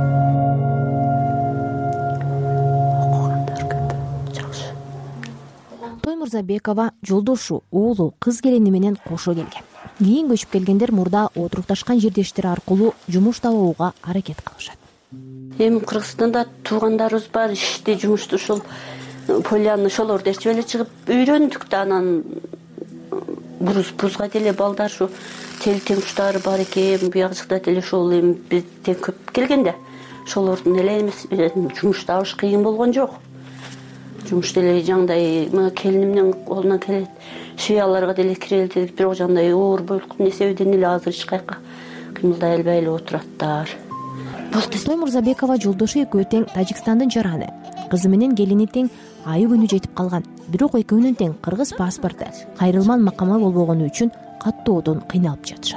S16: Той Мырзабекова жолдошу, уулу, кыз келини менен кошо келген. Кийин көчүп келгендер мурда отурукташкан жердештери аркылуу жумуш табууга аракет кылышат. Эми Кыргызстанда туугандарыбыз бар, ишти, жумушту ушул Полянны шолорду ээрчип эле чыгып үйрөндүк да, анан буз бузга деле балдар ушу тел теңуштары бар экен, бuyак жакта деле ошол эми бизден көп келген да. Ошолордун эле эмес, жумуш табыш кыйын болгон жок. Жумуш деле жандай мына келинимдин колунан келет, швеяларга деле кире эле, бирок жандай оор бойлук несебеден эле азыр эч кайка кыймылдай албай эле отураттар.
S3: Той Мурзабекова жолдошу экөө тең Тажикстандын жараны. Кызы менен келини тең айы күнү жетип калган. Бирок экөөнүн тең кыргыз паспорту кайрылман макама болбогону үчүн каттоодон кыйналып жатышат.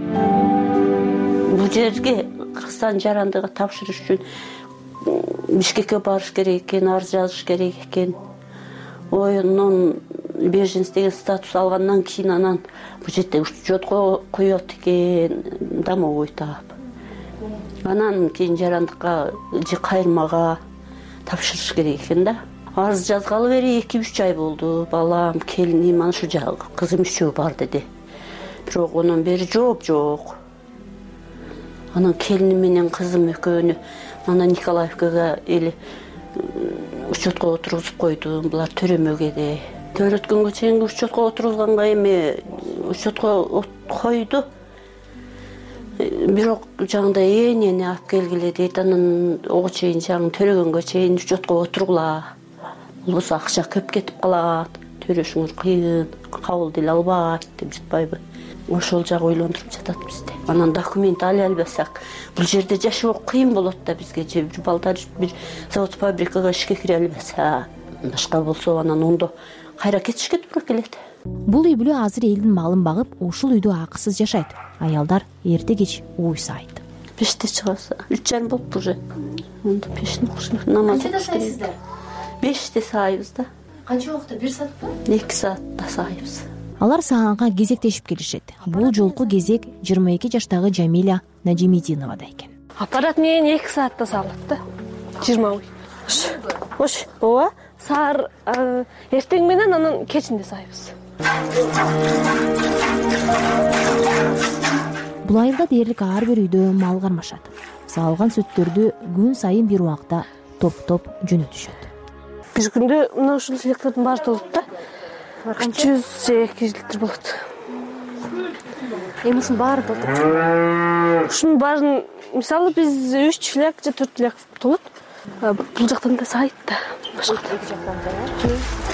S16: Бул жерге Кыргызстан жарандыгы тапшырыш үчүн Бишкекке барыш керек экен, арыз жазыш керек экен. Оюнун беженс деген статус алгандан кийин анан бул жерде учетко коет экен, домовой таап. Анан кийин жарандыкка же кайрмага тапшырыш керек экен да. Арыз жазгалы бери эки үч ай болду. Балам, келиним, ана ушу жагы кызым үчөө бар деди. Бирок анан бери жооп жок. Анан келиним менен кызым экөөнү ана Николаевкага эле учетко отургузуп койдум. Булар төрөмөгө де. Төрөткөнгө чейин учетко отургузганга эми учетко койду. Бирок жагындай энени алып келгиле дейт. Анан ого чейин жагын төрөгөнгө чейин учетко отургула. Болбосо акча көп кетип калат. Төрөшүңөр кыйын, кабыл деле албайт деп жатпайбы? Ошол жагы ойлондуруп жатат бизди. Анан документ ала албасак, бул жерде жашоо кыйын болот да бизге. Же балдар бир завод фабрикага ишке кире албаса, башка болсо анан ондо кайра кетишке туура келет.
S3: Бул үй бүлө азыр элдин малын багып, ушул үйдө акысыз жашайт. Аялдар эрте кеч ой сайт.
S16: Пеште чыгаса, үч жарым болуп уже. Онда пештин кушуп намаз окуш керек. Беште сайбыз да.
S3: Канча убакта? бир саатпы?
S16: эки саатта сайбыз.
S3: Алар саганга кезектешип келишет. Бул жолку кезек жыйырма эки жаштагы Жамиля Нажимидиновада экен.
S12: Аппарат менен эки саатта салат да. жыйырма ой. Ош, ооба, саар эртең менен анан кечинде сайбыз.
S3: Бул айылда дээрлик ар бир үйдө мал кармашат. Саалган сүттөрдү күн сайын бир убакта топтоп жөнөтүшөт.
S12: Бир күндө мына ушул электрдин баары толот да. үч жүз же эки жүз литр болот.
S3: Эми ушунун баары толтуруп.
S12: Ушунун баарын мисалы биз үч фляг же төрт фляг толот. Бул жактан да сайт да. Башка жактан да.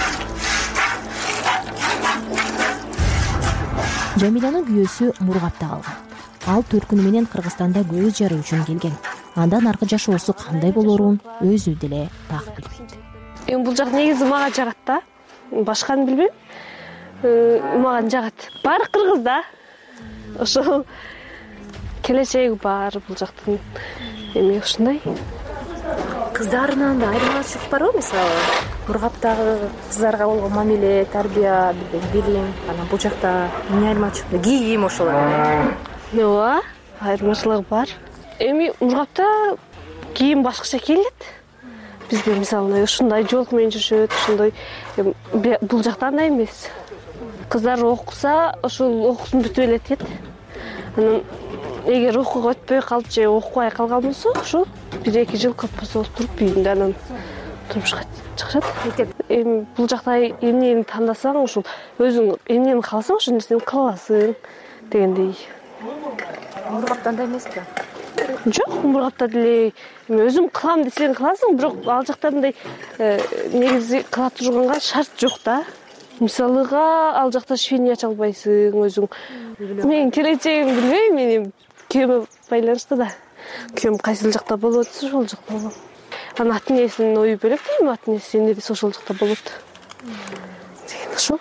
S3: Жамилянын күйөөсү Мургапта калган. Ал төрт күнү менен Кыргызстанда көз жаруу үчүн келген. Андан аркы жашоосу кандай болоорун өзү деле так билбейт.
S12: Эми бул жак негизи мага жагат да. Башканы билбейм. Мага жагат. Баары кыргыз да. Ошол келечеги бар бул жактын. Эми ушундай.
S3: Кыздарынан да айырмачылык барбы? Мисалы, Мургаптагы кыздарга болгон мамиле, тарбия, билим, анан бул жакта эмне айырмачылык? Кийим ошолор.
S12: Ооба, айырмачылыгы бар. Эми Мургапта кийим башкача кийлет. Бизде мисалы ушундай жол менен жүрүшөт, ушундай. Бул жакта андай эмес. Кыздар окуса, ошол окуусун бүтүп эле кетет. Анан эгер окууга өтпөй калып же окубай калган болсо, ошо бир эки жыл көп болсо туруп үйүндө анан турмушка чыгышат. Эми бул жакта эмнени тандасаң, ошол өзүң эмнени кааласаң, ошол нерсени кыла аласың дегендей.
S3: Мургапта андай эмеспи?
S12: Жок, Мургапта деле өзүм кылам десең кыласың, бирок ал жакта мындай негизи кыла турганга шарт жок да. Мисалыга ал жакта швейни ача албайсың өзүң. Мен келечегимди билбейм, менин күйөөмө байланыштуу да. Күйөөм кайсыл жакта болот, ошол жакта болот. Анан ата энесинин ою бөлөк дейм, ата энеси энеси ошол жакта болот. Деген ошол.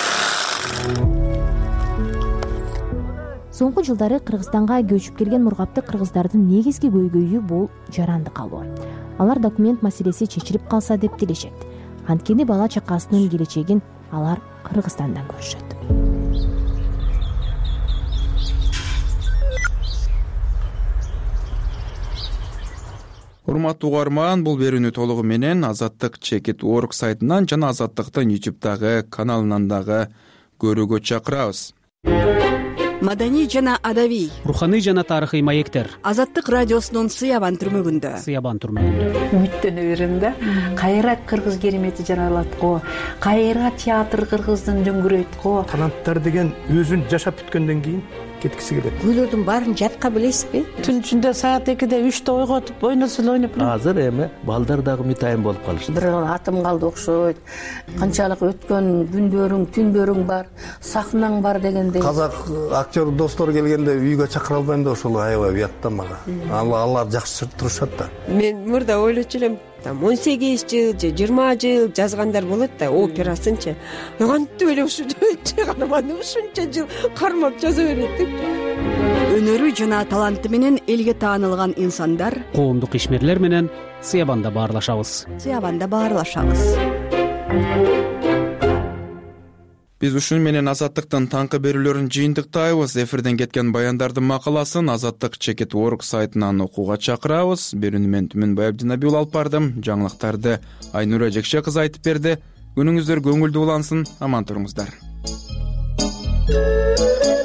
S3: Соңку жылдары Кыргызстанга көчүп келген Мургапты кыргыздардын негизги көйгөйү бул жаранды калуу. Алар документ маселеси чечилип калса деп тилешет. Анткени бала чакасынын келечегин алар Кыргызстандан көрүшөт.
S2: Урматтуу угарман, бул берүүнү толугу менен Азаттык чекит точка орг сайтынан жана Азаттыктын ютубтагы каналынан дагы көрүүгө чакырабыз.
S9: маданий жана адабий,
S10: руханий жана тарыхый маектер
S9: Азаттык радиосунун Сыябан түрмөгүндө.
S10: Сыябан түрмөгүндө
S15: үмүттөнө берем да. Кайра кыргыз керемети жаралат го, кайра театр кыргыздын дөңгүрөйт го.
S1: Таланттар деген өзүн жашап бүткөндөн кийин кеткиси келет.
S9: Күйлөрдүн баарын жатка билесизби?
S15: Түн ичинде саат экиде үчтө ойготуп ойносо эле ойноп.
S19: Азыр эми балдар дагы мытайын болуп калышты.
S15: Бир атым калды окшойт. Канчалык өткөн күндөрүң, түндөрүң бар, сахнаң бар дегендей.
S19: Казак актер достор келгенде үйгө чакыра албайм да ошол аябай уятта мага. Алар жакшы турушат да.
S24: Мен мурда ойлочу элем, там он сегиз жыл же жыйырма жыл жазгандар болот да, операсынчы. Кантип эле ушу чыгарманы ушунча жыл кармап жаза берет деп.
S9: Өнөрү жана таланты менен элге таанылган инсандар
S10: коомдук ишмерлер менен Сыябанда баарлашабыз.
S9: Сыябанда баарлашабыз.
S2: Биз ушун менен Азаттыктын таңкы берүүлөрүн жыйынтыктайбыз. Эфирден кеткен баяндардын макаласын Азаттык чекит точка орг сайтынан окууга чакырабыз. Берүүнү мен Түмөнбай Абдинабиул алып бардым. Жаңылыктарды Айнура Жекше кызы айтып берди. Күнүңүздөр көңүлдүү улансын, аман туруңуздар.